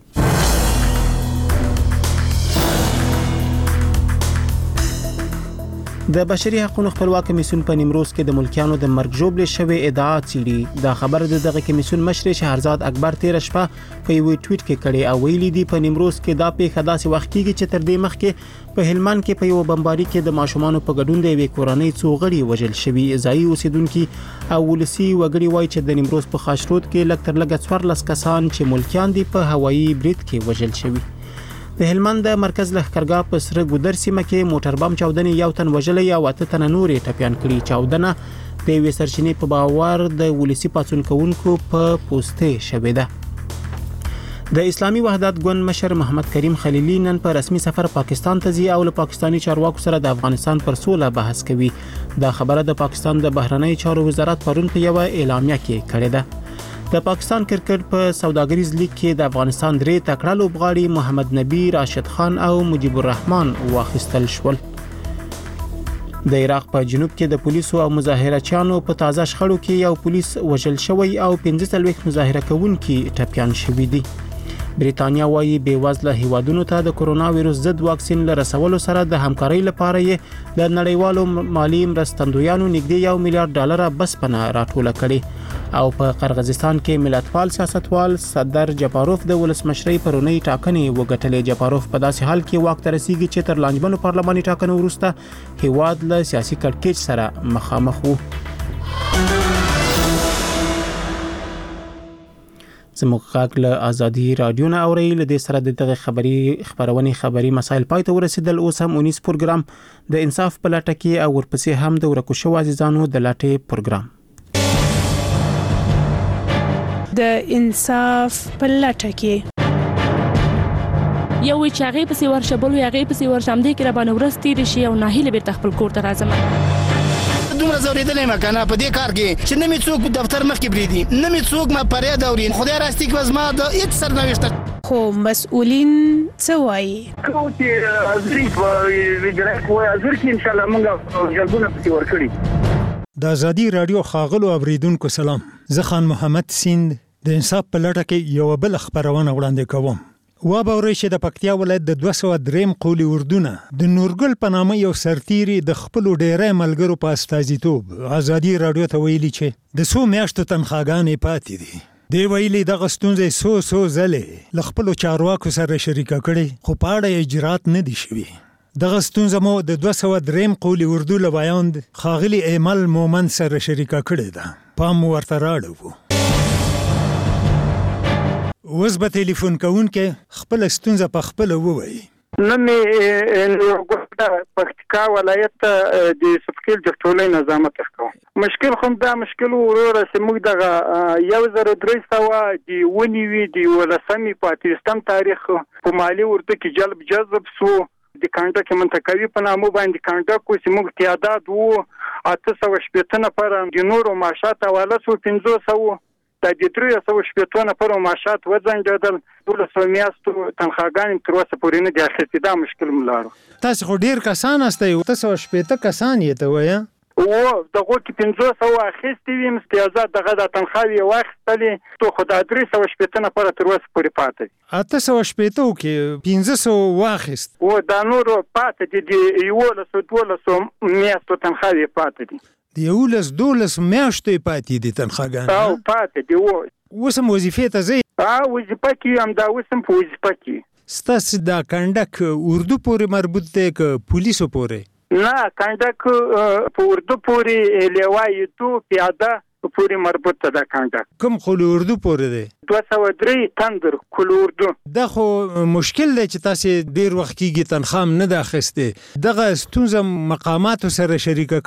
د بشري حقوقو خپلواک کمیسیون په نیمروز کې د ملکیانو د مرګ ژوبلې شوې ادعا څېړي. دا خبر د دغه کمیسیون مشر شهرزاد اکبر تیر شپه په یو ټویټ کې کړي او ویلي دی په نیمروز کې دا پیښه داسې وخت کېږي چې تر دې مخکې په هلمند کې په یو بمباري کې د ماشومانو په ګډون د یوې کورنۍ څو غړي وژل شوي. ځایي اوسیدونکو او ولسی وګړي وایي چې د نیمروز په خاشرود کې لږ تر لږه 14 کسان چې ملکیان دي په هوایي برید کې وژل شوي. د هلمند د مرکز لښکرګاه په سره ګودر سیمه کې موټر بم چاودنې یو تن وژلی او 8 تنه نورې ټپیان کړي. چاودنه د یوې سرچینې په باور د ولسی پاڅون کوونکو په پوسټې شوې ده. د اسلامي وحدت ګوند مشر محمد کریم خلیلی نن په رسمي سفر پاکستان ته ځي او له پاکستانی چارواکو سره د افغانستان پر سوله بحث کوي. دا خبره د پاکستان د بهرنی چارو وزارت پرون په یو اعلامیه کې کړې ده. د پاکستان کرکټ په سوداګریز لیگ کې د افغانستان درې تکړه لوبغاړي محمد نبی، راشد خان او مجيب الرحمن واخیستل شول. د عراق په جنوب کې د پولیسو او مظاهرچیانو په تازه شخړو کې یو پولیس وژل شوی او 15 مظاهره کوونکي ټپیان شوي دي. بریتانیا وايي بیوزله هیوادونو ته د کرونا وایروس ضد واکسین لرسولو سره د همکارۍ لپاره یې د نړیوالو مالی مرستندویانو نږدې $1 میلیارډ بسپنه راټوله کړې. او په قرغیزستان کې ملتپال سیاستوال صدر جپاروف د ولسمشرۍ پرونی ټاکنې وګټلې. جپاروف په داسې حال کې واک ته رسیږي چې تر لانجمنو پارلماني ټاکنو وروسته هیواد له سیاسي کړکېچ سره مخامخ وو. زموږ غږ له ازادي رادیو نه اورئ. له دې سره د دغه خبري مسایل پای ته ورسېدل. اوس هم 19 پروګرام د انصاف په لټه کې او ورپسې هم د ورکو شوو عزیزانو د لټې پروګرام. د انصاف په لټه کې یو چې هغه پسې ورشه بل هغه پسې ورشم دې کې را باندې ورستې شي او ناهیله بیرته خپل کور ته راځم. دومره زوریدلې مکنه په دې کار کې چې نه می څوک دفتر مخ کې بریدي، نه می څوک ما پرې دورین. خدای راستي کې وزما د هیڅ سرنوشت خو مسؤلین څه وایي؟ کوم چې ازري وګړي کوی ازر کې ان شاء الله موږ جلبونه پسې ورکړي. د ازادي رادیو خاغلو اوریدونکو سلام. زه خان محمد سیند د انصاف په لټه کې یو بل خبرونه وړاندې کوم. وابوري چې د پکتیا ولایت د 203 قولي اردونه د نورګل په نامه یو سرتیری د خپل ډیره ملګرو په استازیتوب ازادي رادیو ته ویلي چې د 100 میاشتو تنخواګانې پاتې دي. دی ویلي د غستونځې سو زله خپل چارواکو سره شریکه کړي خو په اړه اجرات نه دي شوي. د غستونځ مو د 203 قولي اردو لوایاند خاغلی ایمل مومن سره شریکه کړي ده. پام ورته راړو. اوس به ټلیفون کوونکې خپل ستونزه په خپل ووایي. نمې پکتیکا ولایت د سپکیل جفتولې نظامت کوم. مشکل خو دا مشکل وروره سمګ دغه 1300 دی ونی وی دی ولسمي پاکستان تاریخ په مالی ورته کې جلب جذب سو د کانټا کې منتقوي په نامو باندې کانټا کو سمګ تعداد وو 880 نفر د نورو معاشات حواله سو 500 د 380 نفر معاشات وځنډل. 1200 میاشتو تنخواګانې تر اوسه پورې نه دي اخیستې. دا مشکل ملارو. تاسو خو ډیر کسان استئ 380 کسان یې ته وایي او دغه کې 500 اخیستې وي مستیازات دغه د تنخواوي واخیستلې تو خو د 380 نفر تر اوسه پورې پاتې. 880 کې 500 واخیست او دا نور پاتې دي یو له 1200 میاشتو تنخواوي پاتې دي. د 12 میاشتې پاتې دي تنخواګان. او پاتې دي. وسم وظیفې ته زی وظیفه کې هم دا وسم په وظیفه کې ستاسو د کنډک اردو پورې مربوط دی که پولیسو پورې؟ نه کنډک په اردو پورې لیوای تو پیاده پورې مربوط ده. کنډک کوم خو اردو پورې دی 203 تندر کول اردو. دا خو مشکل دی چې تاسو ډیر وخت کېږي تنخواه نه ده اخیسته. دغه ستونزه مقاماتو سره شریکه کړي؟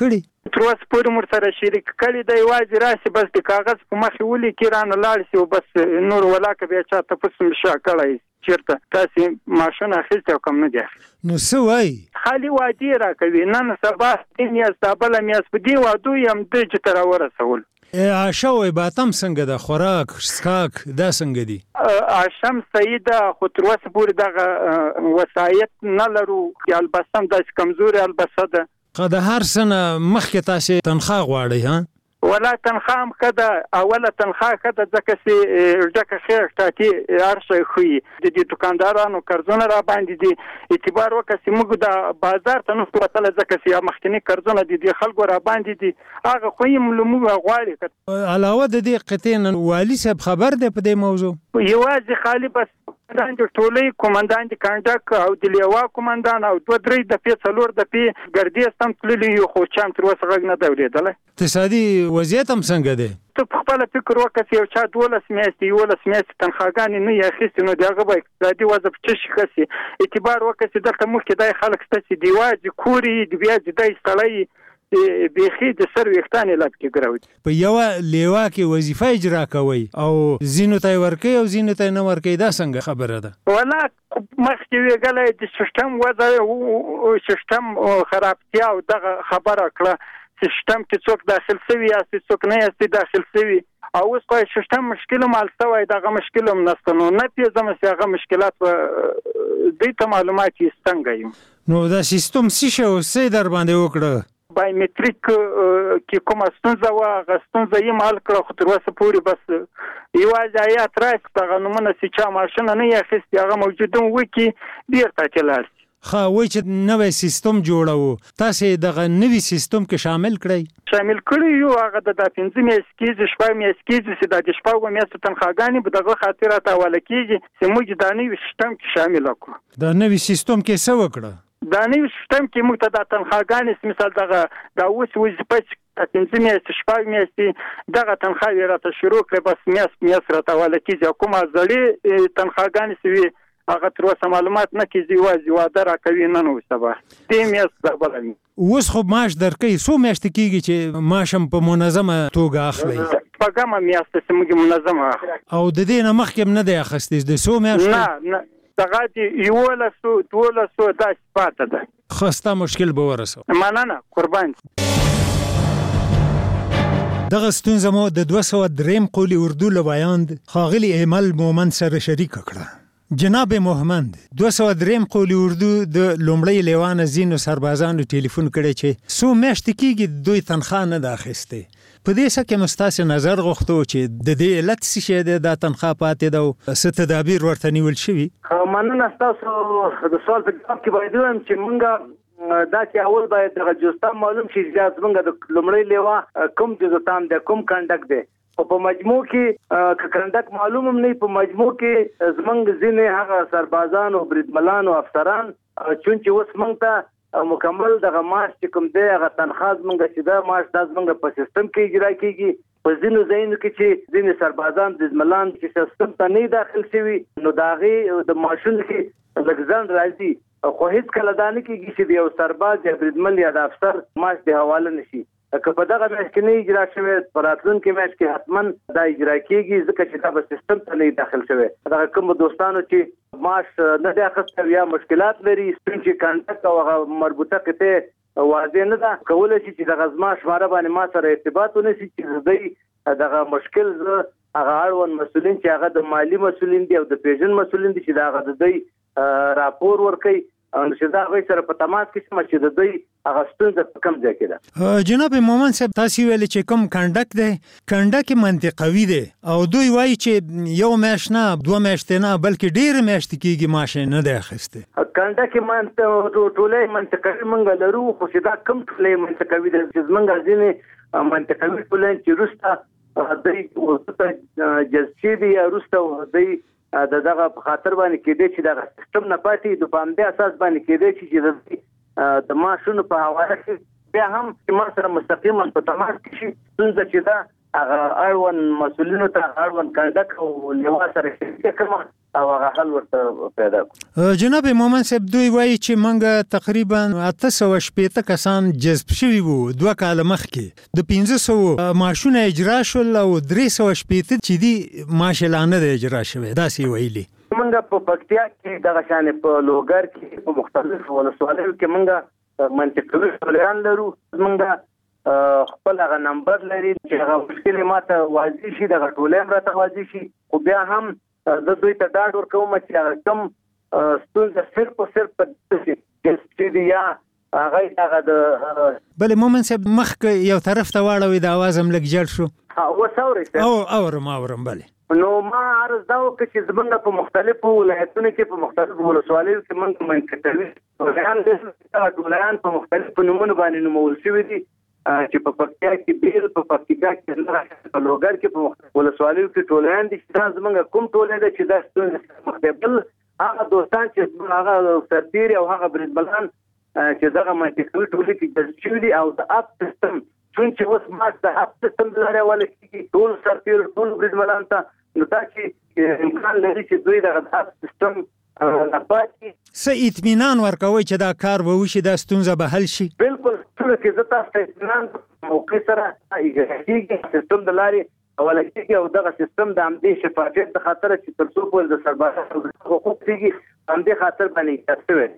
تر اوسه پورې موږ سره شریک کړي دی، یوازې راسي بس د کاغذ په مخې ولیکي رانه لاړ شي او بس نور ولاکه بیا چا تپوس مې شا کړی چېرته تاسې ماشین اخیستی او کم نه دی اخیستی. نو څه وایي؟ خالي وعدې راکوي، نن سبا دې میاشت دا بله میاشت په دې وعدو یم دوی چې ته راورسول. عاشه وایي باتم څنګه ده، خوراک څښاک دا څنګه دي؟ عاشم صحیح ده، خو تر اوسه پورې دغه وسایط نه لرو، البسه هم داسې کمزورې البسه ده. د هر څه نه مخکې تاسې تنخواه غواړئ ها؟ ولا تنخواه هم ښه ده، اوله تنخواه ښه ده ځکه چې ډکه خیر ټاټي هر شی ښیي. د دې دوکاندارانو قرضونه را باندې دي، اعتبار وکړه چې موږ د بازار ته نشو وتلی ځکه چې مخکیني قرضونه د دې خلکو را باندې دي، هغه خو یې له موږ غواړي. علاوه د دې قطعې نه والي صاحب خبر دی په دې موضوع؟ یوازې خالي بس قومندان د ټولۍ، قومندان د کنډک او د لیوا قومندان او 2-3 دفعې 4 دفعې ګردیز هم تللي یو، خو چا هم تر اوسه غږ نه دی اورېدلی. اقتصادي وضعیت هم څنګه دی؟ ته په خپله فکر وکړه چې یو چا 12 میاشتې 11 میاشتې تنخواګانې نه یې اخیستې، نو د هغه به اقتصادي وضع په څه شي ښه شي؟ اعتبار وکړه چې دلته مخکې دا خلک شته چې د یوازې کور یې بیا د دی سړی بیخي د سر ویښتان یې لپ کې ګراوي. په یوه لیوا کې وظیفه اجرا کوئ او ځینو ته یې ورکوئ او ځینو ته یې نه ورکوئ، دا څنګه خبره ده؟ ولا مخکې ویږلی د سیسټم وضع سیسټم خرابتیا او دغه خبره کړه، سیسټم کې څوک داخل سوي یاستې څوک نه یاستې داخل سوي، او اوس خو سیسټم مشکل هم حل سوی، دغه مشکل هم نشته. نو نه پېژنم چې هغه مشکلات به دوی ته معلومات یې څنګه یم. نو دا سیسټم څه شی او څه در باندې وکړه؟ بایومټریک کې کومه ستونزه وه، هغه ستونزه یې حل کړه، خو تر اوسه پورې بس یوازې ایات راشي، دغه نومونه چې چا ماشینه نه یې اخیستې هغه موجود هم وکړي بېرته چې لاړ شي. ښه وایي چې نوی سیستم جوړوو، تاسې دغه نوي سیستم کې شامل کړئ؟ شامل کړی یو، هغه د 5 میاشتې کېږي 6 میاشتې کېږي چې دا د 6 میاشتو تنخواګانې به دغه خاطر راته حواله کېږي چې موږ دا نوي سیستم کې شامل کړو. دا نوي سیستم کې څه وکړه؟ دا نوي سیستم کې موږ ته دا تنخواګانې مثال دغه دا اوس وظیفه چې 5 میاشتې 6 میاشتې دغه تنخواوې راته شروع کړې، بس میاشت راته حواله کېږي. او کومه زړې تنخواګانې چې وي هغه تر اوسه معلومات نه کېږي، یوازې واده راکوي نن او سبا دې میاشت دا بله وي. اوس خو معاش درکوي، څو میاشتې کېږي چې معاش هم په منظمه توګه اخلئ؟ شپږمه میاشت چې موږ منظمه اخلو. او د دې نه مخکې هم نه دی اخیستی د څو میاشتو؟ نه دغه د 1100 داسې پاته ده. ښه ستا مشکل به ورسو. مننه قربان. دغه ستونزه مو د 203 قولي اردو له ویاند ښاغلي ایمل مومند سره شریکه کړه. جناب محمد 203 قولي اردو د لومړۍ لیوانه ځینو سربازانو ټلیفون کړی چې څو میاشتې کېږي دوی تنخواه نه ده اخیستې. په دې څه کې مو ستاسې نظر غوښتو چې د دې علت څه شی دی دا تنخواه پاتې ده او څه تدابیر ورته نیول شوي؟ مننه ستاسو د سوال په جواب کې باید ووایم چې موږ دا چې اول باید دغه جزتام معلوم شي چې زموږ د لومړۍ لیوا کوم جزتام دی کوم کنډک دی، او په مجموع کې که کنډک معلوم هم نه په مجموع کې زموږ ځینې هغه سربازان او بریدملان او افسران چونکې اوس موږ ته مکمل دغه معاش چې کوم دی هغه تنخواه زموږ چې دا معاش دا زموږ په سیستم کې اجرا کېږي. په ځینو ځایونو کې چې ځینې سربازان بریدملان چې سیستم ته نه داخل شوي نو د هغې د معاشونو کې لږ ځنډ راځي، خو هېڅکله دا نه کېږي چې د یو سرباز یا بریدمل یا د افسر معاش د حواله نه شي. که په دغه میاشت کې نه اجرا شوی په راتلونکي میاشت کې حتما دا اجرا کېږي ځکه چې دا به سیستم ته نه داخل شوی. دغه کومو دوستانو چې معاش نه دی اخیستی یا مشکلات لري سپین چې کنټکټ او هغه مربوطه قطعې واضح نه ده کولی شي چې دغه زما شماره باندې ما سره ارتباط ونیسي چې دوی دغه مشکل زه هغه اړوند مسؤلین چې هغه د مالي مسؤلین دي او د پیژن مسؤلین دي چې د هغه د دوی راپور ورکوي چې دا هغوی سره په تماس کې شم چې د دوی هغه ستونزه په کوم ځای کې ده. جناب مومند صاحب تاسې ویلې چې کوم کنډک دی کنډک منطقوي دی او دوی وایي چې یو میاشت نه 2 میاشتې نه بلکې ډېرې میاشتې کېږي معاش یې نه دی اخیستی. کنډک ټولۍ منطقوي موږ لرو خو چې دا کوم ټولۍ منطقوي دی چې زموږ ځینې منطقوي ټولۍ چې وروسته دوی ورته جذب شوي یا وروسته دوی دغه په خاطر باندې کېدی چې دغه سیستم نه پاتې د په همدې اساس باندې کېدی چې د معاشونو په حواله کې بیا هم چې ما سره مستقیما په تماس کې شي ستونزه چې دا هغه اړوند مسؤلینو ته اړوند کنډک او لیوا سره شریکه کړم او هغه حل ورته پیدا کړو. جناب مومن صاحب دوی وایي چې موږ تقریبا 880 کسان جذب شوي وو 2 کال مخکې د 1500 معاشونه اجرا شول او 380 چې دي معاشلانه د اجرا شوی داسې ویلي. موږ په پکتیا کې دغه شان په لوګر کې په مختلفو ولسوالیو کې موږ منطقوي ټولګان لرو. موږ خپل هغه نمبر لري چې هغه مشکل ماته واضح شي دغه ټولې راته واضح شي. خو بیا هم زه دوی ته ډاډ ورکوم چې هغه کوم ستونزه صرف په چې دی یا هغه هغه د بلې مومن صاحب مخکې یو طرف ته واړوي د اواز هم لږ جړ شو اورم بلې نو ما عرض دا وکړ چې زمونږ په مختلفو ولایتونو کې په مختلفو ولسوالیو کې موږ منطقوي ټولګان په مختلفو نومونو باندې نومول شوي دي چې په پکتیا کې بیل په پکتیا کې په لوګر کې په ولسوالیو کې ټولګان دي چې زمونږ کوم ټولګان دي چې دا ستونزې مختلف هغه دوستان چې هغه سرتیري او هغه بریدمنان چې دغه منطقوي ټولګي کې جذب شوي دي او د اپ سیستم چې اوس ما د اپ سیستم لري ولې کې ټول سرتیري ټول بریدمنان ته نو دا چې امکان لري چې دوی دغه اپ سیستم نپاتي څه اطمینان ورکوي چې دا کار به وشي دا ستونزه به حل شي. بالکل ټول کې زه تاسو ته اطمینان موقع سره ایږي سیستم د لارې اوله کې او دغه سیستم د همدې شفافیت د خاطر چې تر څو په د سربازانو حقوق دیږي همدې خاطر باندې تاسو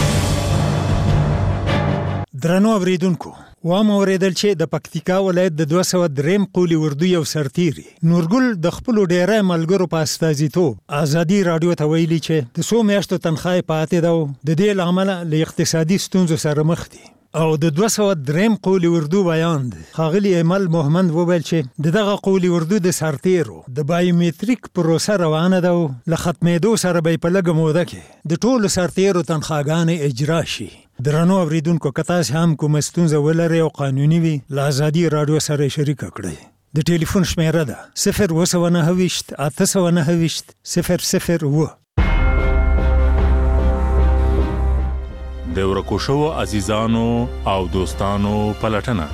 درنو اوریدونکو وام اوریدل چې د پکتیکا ولایت د 203 قولي اردو یو سرتیري نورګل د خپل ډیره ملګرو په استازیتوب ازادي رادیو ته ویلي چې د 100 میاشتو تنخواه پاتې ده د دې لامل له اقتصادي ستونزو سره مخ دي او د 203 قولي اردو بیان دی. خاغلی ایمل محمد وویل چې دغه قولي اردو د سرتیرو د بایومټریک پروسه روانه ده او له ختمېدو سره به په لږه موده کې د ټولو سرتیرو تنخواګانې اجرا شي. درنو اوریدونکو که تاسو هم کوم ستونزه ولرئ او قانوني وي له ازادي رادیو سره شریک کړئ. د ټلیفون شمیره ده 029 829 002. د ورکو شوو عزیزانو او دوستانو پلټنه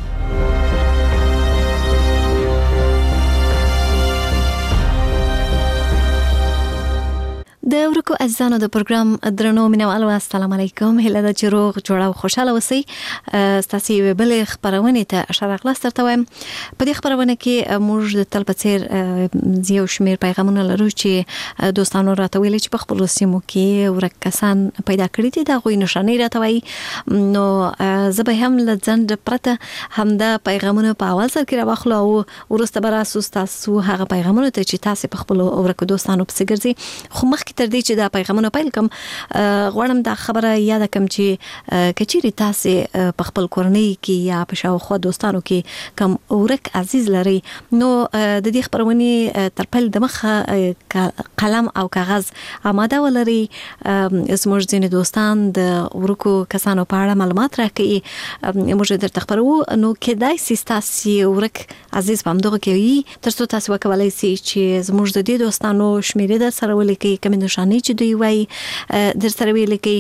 د ورکو عزیزانو د پروګرام درنو مینوالو السلام علیکم هله د چروغ جوړه او خوشاله اوسئ. ستاسو بل خبرونه ته اشاره خلاص ترته وایم. په دې خبرونه کې موږ د تل په څیر یو شمیر پیغامونه لرو چې دوستانو راته ویل چې په خپل سیمو کې ورک کسان پیدا کړی دي دا غوي نشانه راته وایي. نو زه به هم لځند پرته هم دا پیغامونه په اول سر کې راوخلو او ورسته به تاسو هغه پیغامونه ته چې تاسو په خپل ورک دوستانو په ګرځي خو مخکې تر دې چې دا پیغامونه پیل کوم غواړم دا خبره یاد کړم چې کچېری تاسو په خپل کورنۍ کې یا په شاوخوا دوستانو کې کوم ورک عزیز لري نو د دې خبرونه تر پیل د مخه قلم او کاغذ آماده ولري. زموږ ځینې دوستان د ورکو کسانو په اړه معلومات راکړي موږ درته خبرو نو کېدای سي تاسو ورک عزیز په همدغه کې تر څو تاسو وکولای شئ چې زموږ د دې دوستانو شمیره در سره ولیکي کوم نشانه چې دوی وایي در سره ولیکي.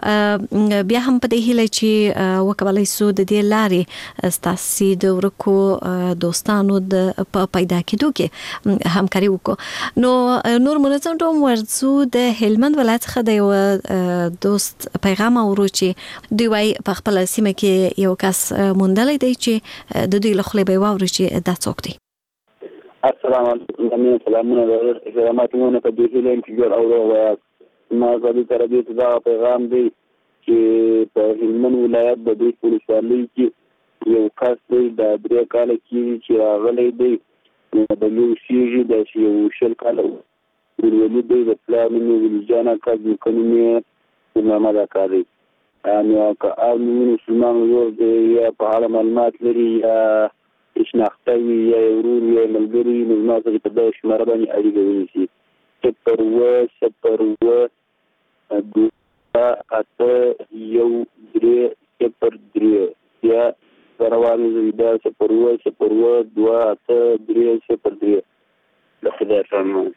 بیا هم په دې هیله چې وکولای شو د دې لارې تاسو د ورکو دوستانو د پیدا کېدو کې همکاري وکړو. نو نور منظم ډوم ورزو د هلمند ولایت څخه د یو دوست پیغام اورو چې دوی وایي په خپل سیمه کې یو کس موندلای دی چې د دوی له خلې به واوري چې دا څوک دی. السلام علیکم سلامونه زماتونه په دې هیله کې ګور او ما غوډي تر دې دا پیغام دی چې په هلمند ولایت د دې پولیسوالۍ کې یو کس دی د 3 کال کې چې راغلی دی د یو شیږي د یو شل کال ورولې دی د پلانونو ولجانا کاږي کومه نامه دا کوي نو که امنو مسلمان یو دی یا په اړه معلومات لري یا شناختوي یا ورور یا ملګری نو ما څنګه په دې شماره باندې اړیکه ونیسي یو درې صفر درې یا رواني زیدا صفر دوه اته درې صفر درې د خدای فرمان.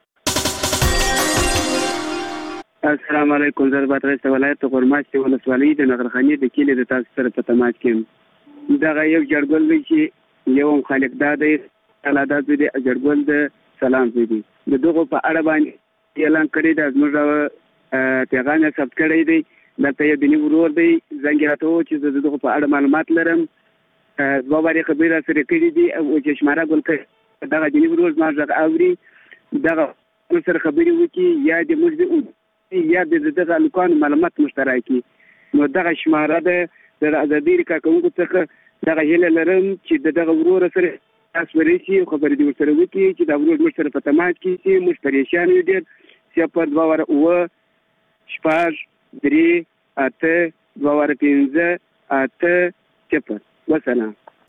السلام علیکم زه د بادغیس ولایت غورماشتي ولسوالۍ د نغرخاني د کلي د تاسو سره په تماس کې دغه یو جړګل دی چې یو خالق دادې الادا دې جړګل د سلام دې دغه په اړه باندې اعلان کړی دا زموږ پیغام یې ثبت کړی دی دلته یو دیني ورور دی زنګ راته و چې زه دغه په اړه معلومات لرم دوه وارې خبرې را سره کړي دي او چې شماره ګل کړي دغه دیني ورور زما غږ اوري دغه سره خبرې وکړي یا د موږ یا د دغه هلکانو معلومات مشترکي نو دغه شماره ده د ازادي کارکوونکو څخه دغه هیله لرم چې دغه ورور سره تاسو ورشي خبرې دې ورسره وکړي چې دا ورور موږ سره په تماس کې چې موږ پریشان یو ډېر صفر 2 واره اوه شپږ 3 8 2 واره 15 8 صفر وسلام.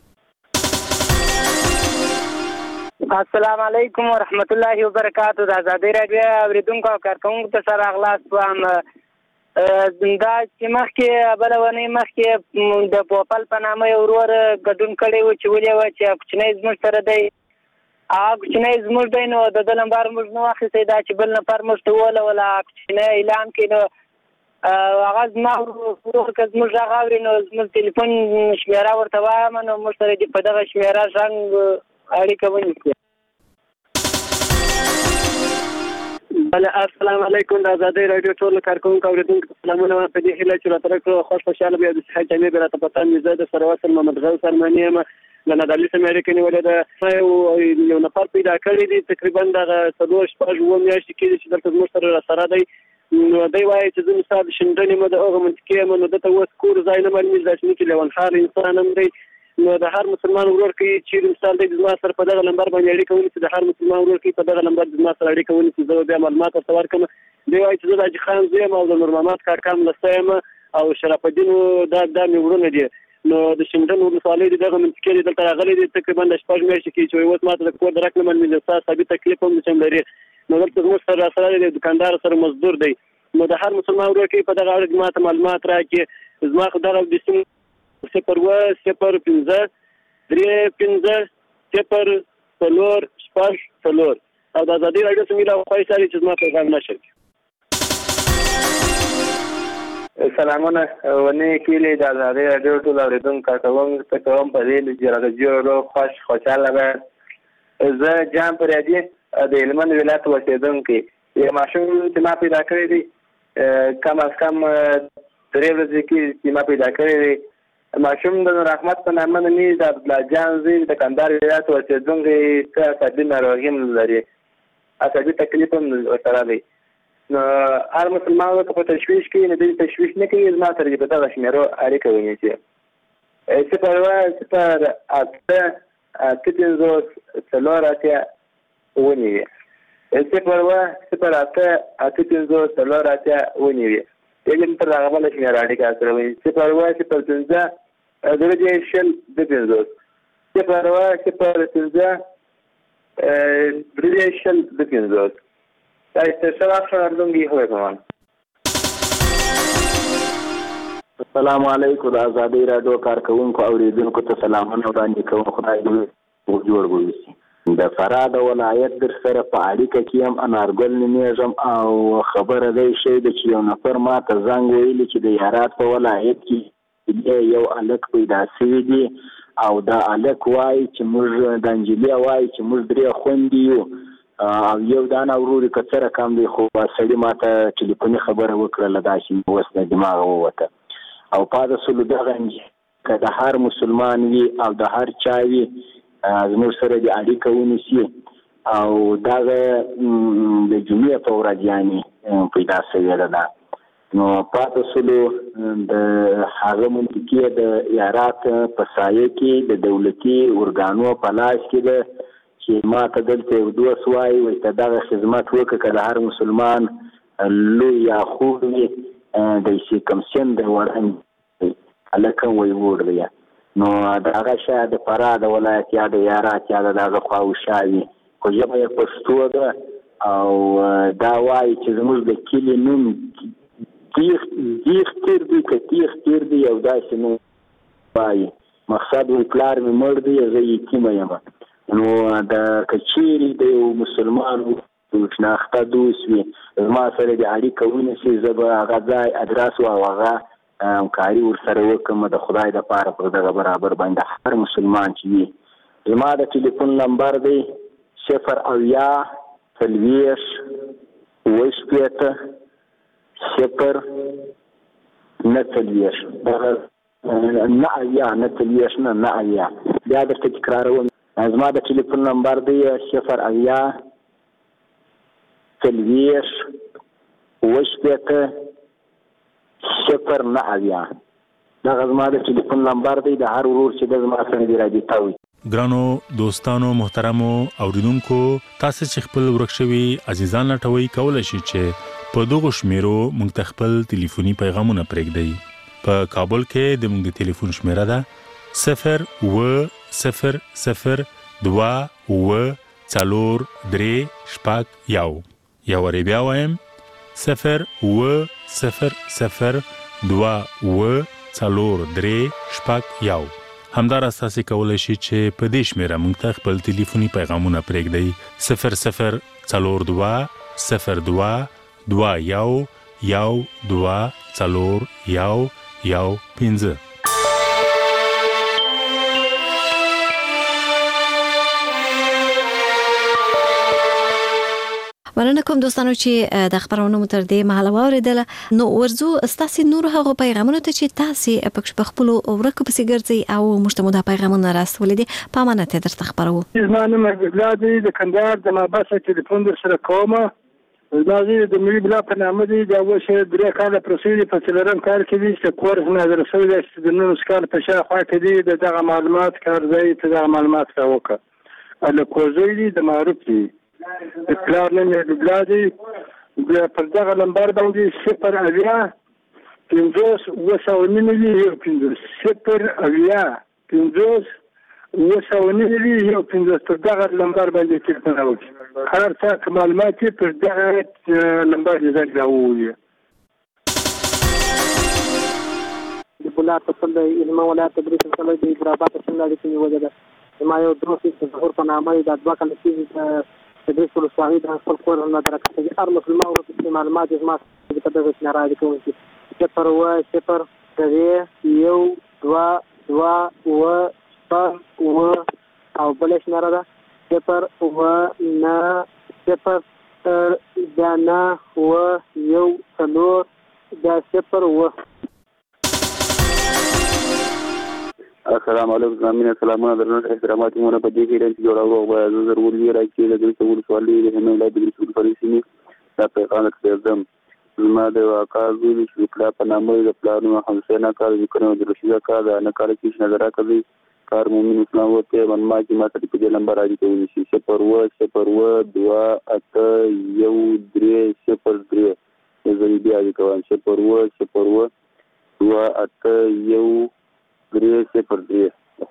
السلام علیکم ورحمت الله وبرکاتہ. د ازادي رادیو اوریدونکو او کارکونکو ته سره اغلاس کوم. دا چې مخکې بلونې مخکې د پوپل په نامه یو ورور ګډون کړی و چې ولې و چې کوچنی زموږ سره دی هغه کوچنی زموږ دی نو د ده نمبر موږ نه واخیستی دا چې بل نفر موږ ته ووله کوچنی اعلان کړي نو هغه زما ورور که زموږ غږ اوري نو زموږ تلیفون شمېره ورته وایم نو موږ سره دې په دغه شمېره زنګ اړیکه ونیسي. السلام علیکم. د ازادي رادیو ټول کارکونکو اوریدونکو سلامونه په دې هیله چې راته راکړو خوشاله بیا د صحت جامې به راته پته مې زه د سره وصل محمد غوث سلماني یم له نادالي سمیرې کې نیولې ده یو نفر پیدا کړی دی تقریبا دغه 4-5 میاشتې کېږي چې دلته زموږ سره راسره دی نو دی وایي چې زه مثال شندنې م د هغه منطقې یم نو دته اوس کور ځای نه معلومېږي دا چې نه کې لیونخوار انسان هم دی نو د هر مسلمان ورور کې چیرې مثال دی زما سره په دغه نمبر باندې اړیکه ونیسي د هر مسلمان ورور کې په دغه نمبر زما سره اړیکه ونیسي زه بیا معلومات ورته ورکړم. دی وایي چې زه د حاجي خان زوی یم او د نور محمد کاکا ملسه یم او شرف الدین دا مې ورونه دي نو د شمدن ولسوالۍ دغه منطقې دی دلته راغلی دی تقریبا د 6 میاشتې کې چې اوس ماته د کور درک نه معلومېږي ثابت تکلیف هم چې لري نو دلته زموږ سره راسره دی دکاندار سره مزدور دی نو د هر مسلمان ورور کې په دغه اړه ماته معلومات راکړي زما خو دغه د سیم 0-0-15 3-15 0-4-4 او د ازادي رادیو سمیله خوښ ساري چې زما پیغام نشر سلامونه ونې کېلې د ازادي رادیو ټول اوریدونکو کارکوونکو ته کوم په دې چې راځو خوشاله به زه جام پر دی د هلمند ولایت اوسېدونکی یو ماشوم چې ما پیدا کړی دی کم از کم 3 ورځې کې ما پیدا کړی دی ماشوم د رحمت په نامه نه د عبدالله جان زوی د کندهار ولایت اوسېدونکی ته عصبي ناروغي هم لري عصبي تکلیف هم ورسره دی نو هر مسلمان ورته په تشویش کې نه دی تشویش نه کوي زما سره په دغه شمېرو اړیکه ونیسي 0-8-4-8 ونیوي 0-8-4-8 ونیوي یګم تر هغه بل شمېره اړیکه سره ونیسي 0-8-5 درجه شل د 50 0-8-5 درجه شل د 50 السلام علیکم. د ازادي رادیو کارکوونکو اوریدونکو ته سلامونه وړاندې کوم. خدای دې جوړ وویسي. د فراد ولایت در سره په اړیکه کې هم انارګل نومیږم او خبره دی شی چې یو نفر ما ته زنګ ویلي چې د یارات په ولایت کې یو الک پیدا شوی دی او دا الک وایي چې موږ د انجلیا وایي چې موږ 3 خوندې یو او یو دانه وروري که څه رقم دی خو سړي ما ته ټلیفوني خبره وکړله داسې اوس د دماغه ووته او پاته سلو دغه که د هر مسلمان وي او د هر چا وي زموږ سره د اړیکه ونیسي او دغه د جمعې په ورځ یعنې پیدا شوې ده نو پاته سلو د هغه منطقې د یارات په سایه کې د دولتي ارګانو په لاس کې ده چې ما ته دلته یو دوست وایي وایي ته دغه خدمت وکړه که د هر مسلمان لوی یا خوب وي د سیکمسین د وړاندې هلکه وایي وړ دی نو د هغه شاید د فراه د ولایت یا د یارات یا د هغه خواوشا وي خو ژبه یې پښتو ده او دا وایي چې زموږ د کلي نوم تیغ تیر دی که تیغ تیر دی او داسې نوم وایي مقصد وایي پلار مې مړ دی زه یتیمه یم نو د کچېرې د یو مسلمان شناخته دوست وي زما سره د اړیکه ونیسي زه به هغه ځای ادرس او هغه همکاري ورسره وکړم د خدای دپاره پر دغه برابر باندې هر مسلمان چې وي زما د ټلیفون نمبر دی 0-40-40 وشپېته 0 9 دغه نه اویا نه تلویش نه اویا بیا درته تکراروم زما د ټلیفون نمبر دی 0 اویا تلویش وشپېته 0 نه اویا دغه زما د ټلیفون نمبر دی د هر ورور چې د زما سره دی رابطه وي. ګرانو دوستانو محترمو اوریدونکو تاسو چې خپل ورک شوي عزیزان لټوي کولای شئ چې په دغه شمیرو موږ ته خپل ټلیفوني پیغامونه پرېږدئ. په کابل کې د موږ د ټلیفون شمیره ده 0200243 یو وری بیا وایم 0200243 همدار اساسي کولای شي چې په دې شمیره موږ ته خپل ټلیفوني پیغامونه پرېږدئ 00221 مننه کوم دوستانو چې د خبرونو متر دې مهاله واوریدل. نو ورزو استاسي نور هغه پیغامونه ته چې تاسو په خپل ورکو پسې ګرځي او مشتموده پیغامونه راستولې دي په امانه ته درته خبرو. زمانه مګلادي د کندهار د ماباسه ټلیفون در سره کومه زمازي د ملي بلا په نامه دي دا وشه درې کاله پروسیدي په څلورم کال کې دي چې کورس نه درسوي د نن سکال په شاخه کې دي دغه معلومات کارځي ته دغه معلومات راوکړه ال کوزوي د معروف دي پلار نه مګلادي د پر دغه نمبر باندې 0 اویا 50 وساونی یو 50 0 اویا 50 وساونی یو 50 پر دغه نمبر باندې تلیفون راوړي هر څه معلومات پر دغه نمبر یې راوړي. د بولا په څنډه علم ولایت تدریس سره د برابر څنګه د کې وجه ده ما یو دروسي ظهور په نامه د ادوا کله چې تدریس ولسوالۍ د خپل کور نه درکته دي هر مسلمان ورته معلومات یې ما د دغه ناراضي کوي چې پر و 0 یو 2 او بلش نراده 0 و نه 0 دانا و یو څلور دا 0 و. السلام علیکم زمينه سلامونه درنو احترامات مونږ په دې کې رنګ جوړاو او ضروري راځي د دې ټول سوالې د همې ولادت د ټول فلسطیني د پیغام کېدم زما د واقع زوی چې کله په نامه د پلانو حسینا کار وکړو د رشیدا کار نه کار کې نظر راکړي کار مومن اسلام وته منما چې ما ته په دې نمبر راځي کوي چې 0 زری بیا دي کوم 0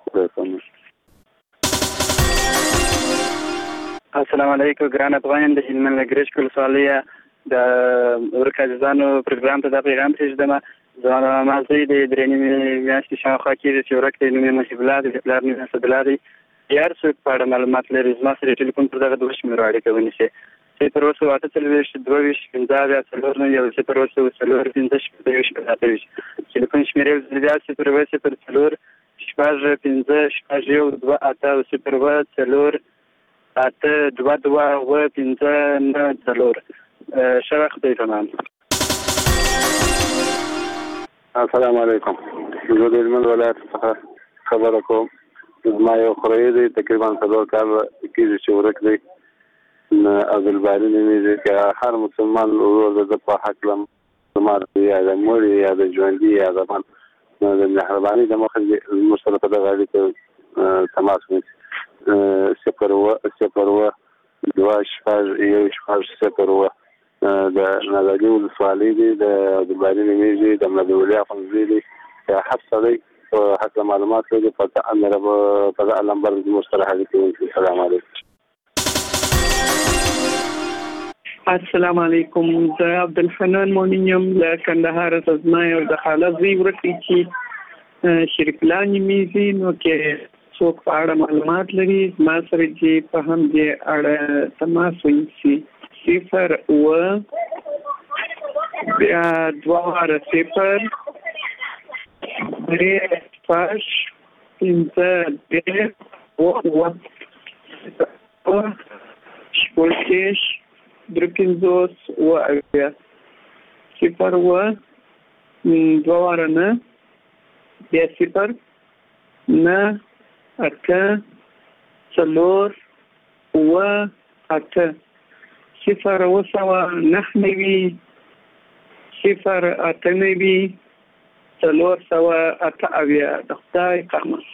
السلام علیکم ګران افغان د هلمند لګریش کول سوالیه د ورکازانو پروګرام ته د پیغام تجدمه زما مازی د درېنی میاشتې شاوخوا کې چې ورکه نومي مشبلات د پلان نه سدلاري یار څو په معلومات لري زما سره ټلیفون پر دغه دوه شمېر اړیکه ونیسي چې پر اوسه واته تلويش 22 15 څلور نه یو چې پر اوسه څلور 15 ټلیفون شمېر زیات چې پر وسه پر څلور شپږ 15 شپږ یو 2 اته چې پر وسه څلور اته 2 2 و 15 نه څلور شرخ دی تمام. السلام علیکم زه د هلمند ولایت څخه خبره کوم ما یو خوري دی تقریبا څلور کال کې چې ورک دی عبدالباری نومیږي چې هر مسلمان ورور د په حق لم سمار یا د موري یا د ژوندۍ یا د مهرباني د مخه مشترک د غاړي ته تماس ونیسي 0 2 شپږ یو شپږ 0 د نادالي ولسوالۍ دی د عبدالباری نومیږي د مدولي افغانزي دی هر څه حق معلومات لري په امر په نمبر مشترک دی. السلام علیکم. السلام علیکم زه عبدالحنان مونیم له کندهار زما یو د خاله زوی ورکړي چې شریف الله نومیږي نو کې څوک په اړه معلومات لري ما سره چې په هم دې اړه تماس ونیسي 0 و بیا 2 0 3 5 5 شپږ درپینځوس اویا 0 و 2 واره 9 بیا 0 9 8 4 و 8 0 و 9 نوي 0 8 نوي 4 8 اویا د خدای قامت.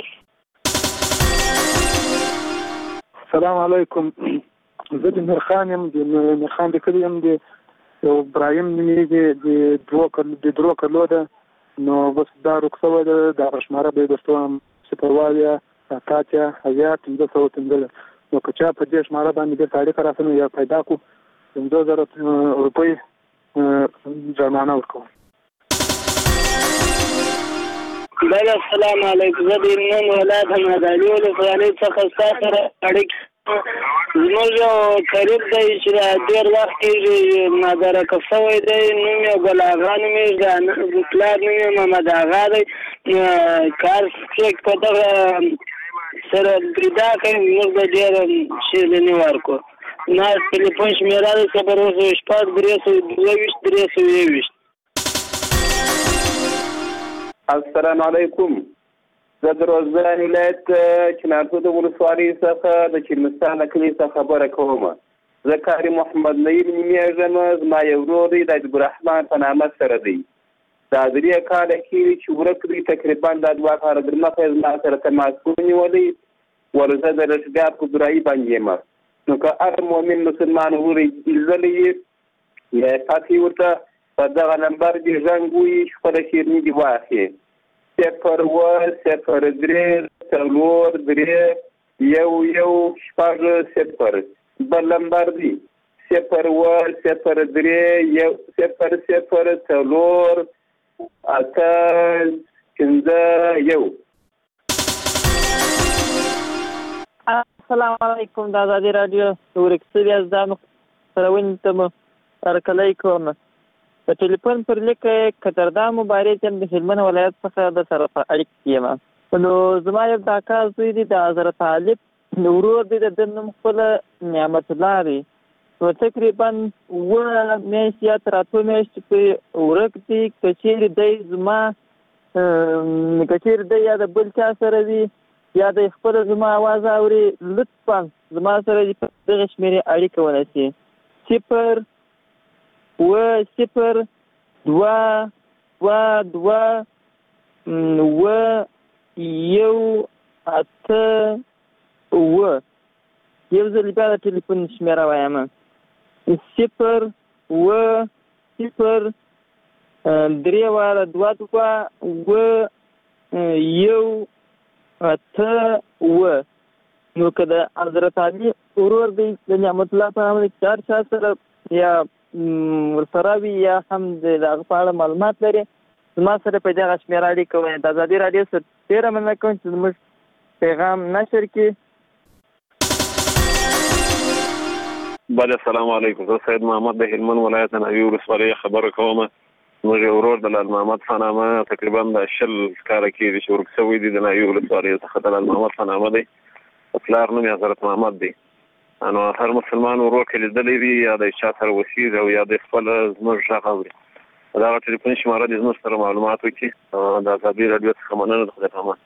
السلام علیکم. زه د میرخان یم، د میرخان د کلي یم، د یو ابراهیم نومېږي، د درو کلو ده. نو بس دا رخصه وه ده، د هغه شماره به یې درته وایم 0 اتاتیا 1515. نو که چا په دې شماره باندې بېرته اړیکه راسره یا پیدا کړو 5000 روپۍ جرمانه ورکوم. بله السلام علیکم. زه د هلمند ولایت همداني ولسوالۍ څخه ستاسو سره اړیکې زموږ یو قریب دی چې د ډېر وخت کېږي مدرکه شوی دی. نوم یې ګل اغا نومېږي، د پلار نوم یې محمد اغا دی. کار چې په دغه سره پیدا کوي موږ به ډېر شیریني ورکړو. ما ټلیفون شمېره ده 0 322 السلام علیکم. زه د روزګان ولایت چنارتو د ولسوالۍ څخه د چیرمستان کلي څخه خبره کوم. زه کاري محمد نعیم نومېږم. زما یو ورور دی د عبدالرحمن په نامه سره دی. دا 3 کاله کېږي چې ورک دی. تقریبا دا 2 کاله در مخکې زما سره تماس ونیولی. ورزه د رشګار په ګرایي باندې یم. نو که هر مؤمن مسلمان ورور ایزلی یا ساتي ورته په دغه نمبر دې زنګ ووهي چې خپله شیریني دې واخلي. 0 و 0 3 4 3 1 1 0. بل نمبر دی 0 و 0 3 1 0 0 4 8 5 1. السلام علیکم. د ازادي راډیو د ورکسلي ازدانو خپرونې ته مو هرکلی کوم. د ټلیفون پر لیک قدردان مبارک یم، د هلمند ولایت څخه د سره په اړیکه کې یم. نو زما یو د اکا زوی دی د حضرت طالب ورور دی، د ده نوم خپله نعمت الله دی. نو تقریبا 7 میاشتې یا تر 8 میاشتې پورې ورک دی. که چېرې دی زما که چېرې دی یا د بل چا سره وي یا د خپله زما اواز اوري، لطفا زما سره دغه شمېرې اړیکه ونیسي. 0 و 0 2 2 2 و 1 8 و. یو ځل بیا د ټلیفون شمېره وایم 0 و 0 3 واره 2 2 و 1 8 و. نو که د حضرت علي ورور دی د نعمت الله په نامه د چا سره یا ورسره وي یا هم د هغه په اړه معلومات لري، زما سره په دغه شمېره اړیکه ونیسي. د ازادي راډیو سره ډېره مننه کوم چې زموږ پیغام نشر کړي. بله السلام علیکم. زه سید محمد د هلمند ولایت ناوی ولسوالۍ خبره کوم. زموږ یو ورور د لال محمد په نامه تقریبا د 20 کاله کېږي چې ورک شوی دی د ناوی ولسوالۍ څخه. د لال محمد په نامه دی، پلار نوم یې حضرت محمد دی. نو هر مسلمان ورور کې لیدلی وي یا د چا سره وسیږي او یا د خپل زموږ غږ اوري، دغه ټلیفون شماره دې زموږ سره معلومات وکړي. د ازادي راډیو څخه مننه. د خدای په امان.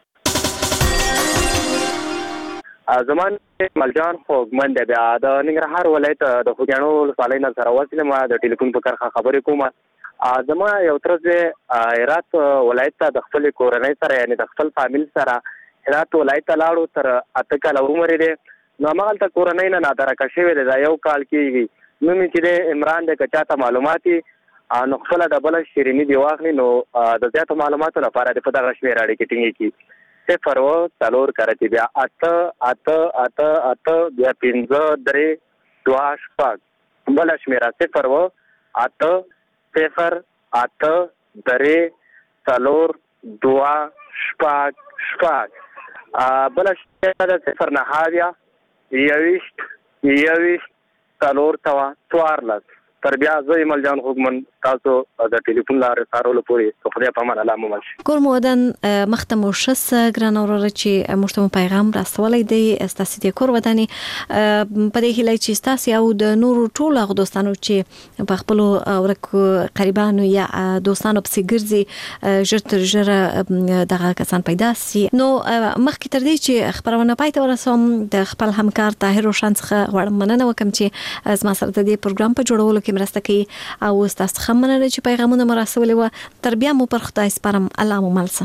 زمان ملجان خوږمن دی. بیا د ننګرهار ولایت د خوږیاڼو ولسوالۍ نه سره وسلم د ټلیفون په کرښه خبرې کوم. زما یو ترڅ هرات ولایت ته د خپل کورنۍ سره یعنی د خپل فامیل سره هرات ولایت ته لاړو. تر 8 کاله عمر دی. نو همغلته کورنۍ نه نادرکه شوې دی. دا یو کال کېږي. نوم یې چې دی عمران دی. که چاته معلومات وي نو خپله ډبله شیریني دې واخلي. نو د زیاتو معلوماتو لپاره دې په دغه شمېره اړیکې ټینګې کړي. 0 و 4 کرتي بیا 8 8 8 8 بیا 5 3 2 6. بله شمېره 0 و 8 0 8 3 4 2 6. بله شمېره ده 0 9 21 4 14. تر بیا زه ملجان خوګمن تاسو د ټلیفون لارې سارول پورې خدای په امان الله مو مل کور مودن مختم وشس ګران اورره چې مشتم پیغام راستولې دی ستاسو د کور ودانی په دې هلي چې ستاسو او د نورو ټولو دوستانو چې په خپل ورکو قریبانو یا دوستانو په سیګرزي ژر ژر دغه کسان پیدا سي نو مخکې تر دې چې خبرونه پاتې ورسوم د خپل همکار طاهر روشن څخه غواړم مننه وکم چې از ما سره د دې پروګرام په جوړولو کې مرسته کوي او تاسو هم مننه چې پیغامونه مراسولې و تر بیا مو پر خدای سپارم الله مو ملسه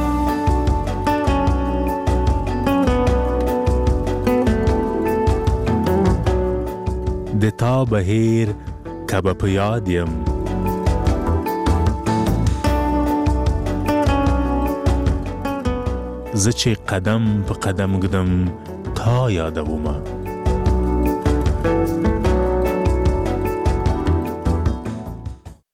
د تا بهیر کبه په یاد یم زه چې قدم په قدم ګدم تا یادومه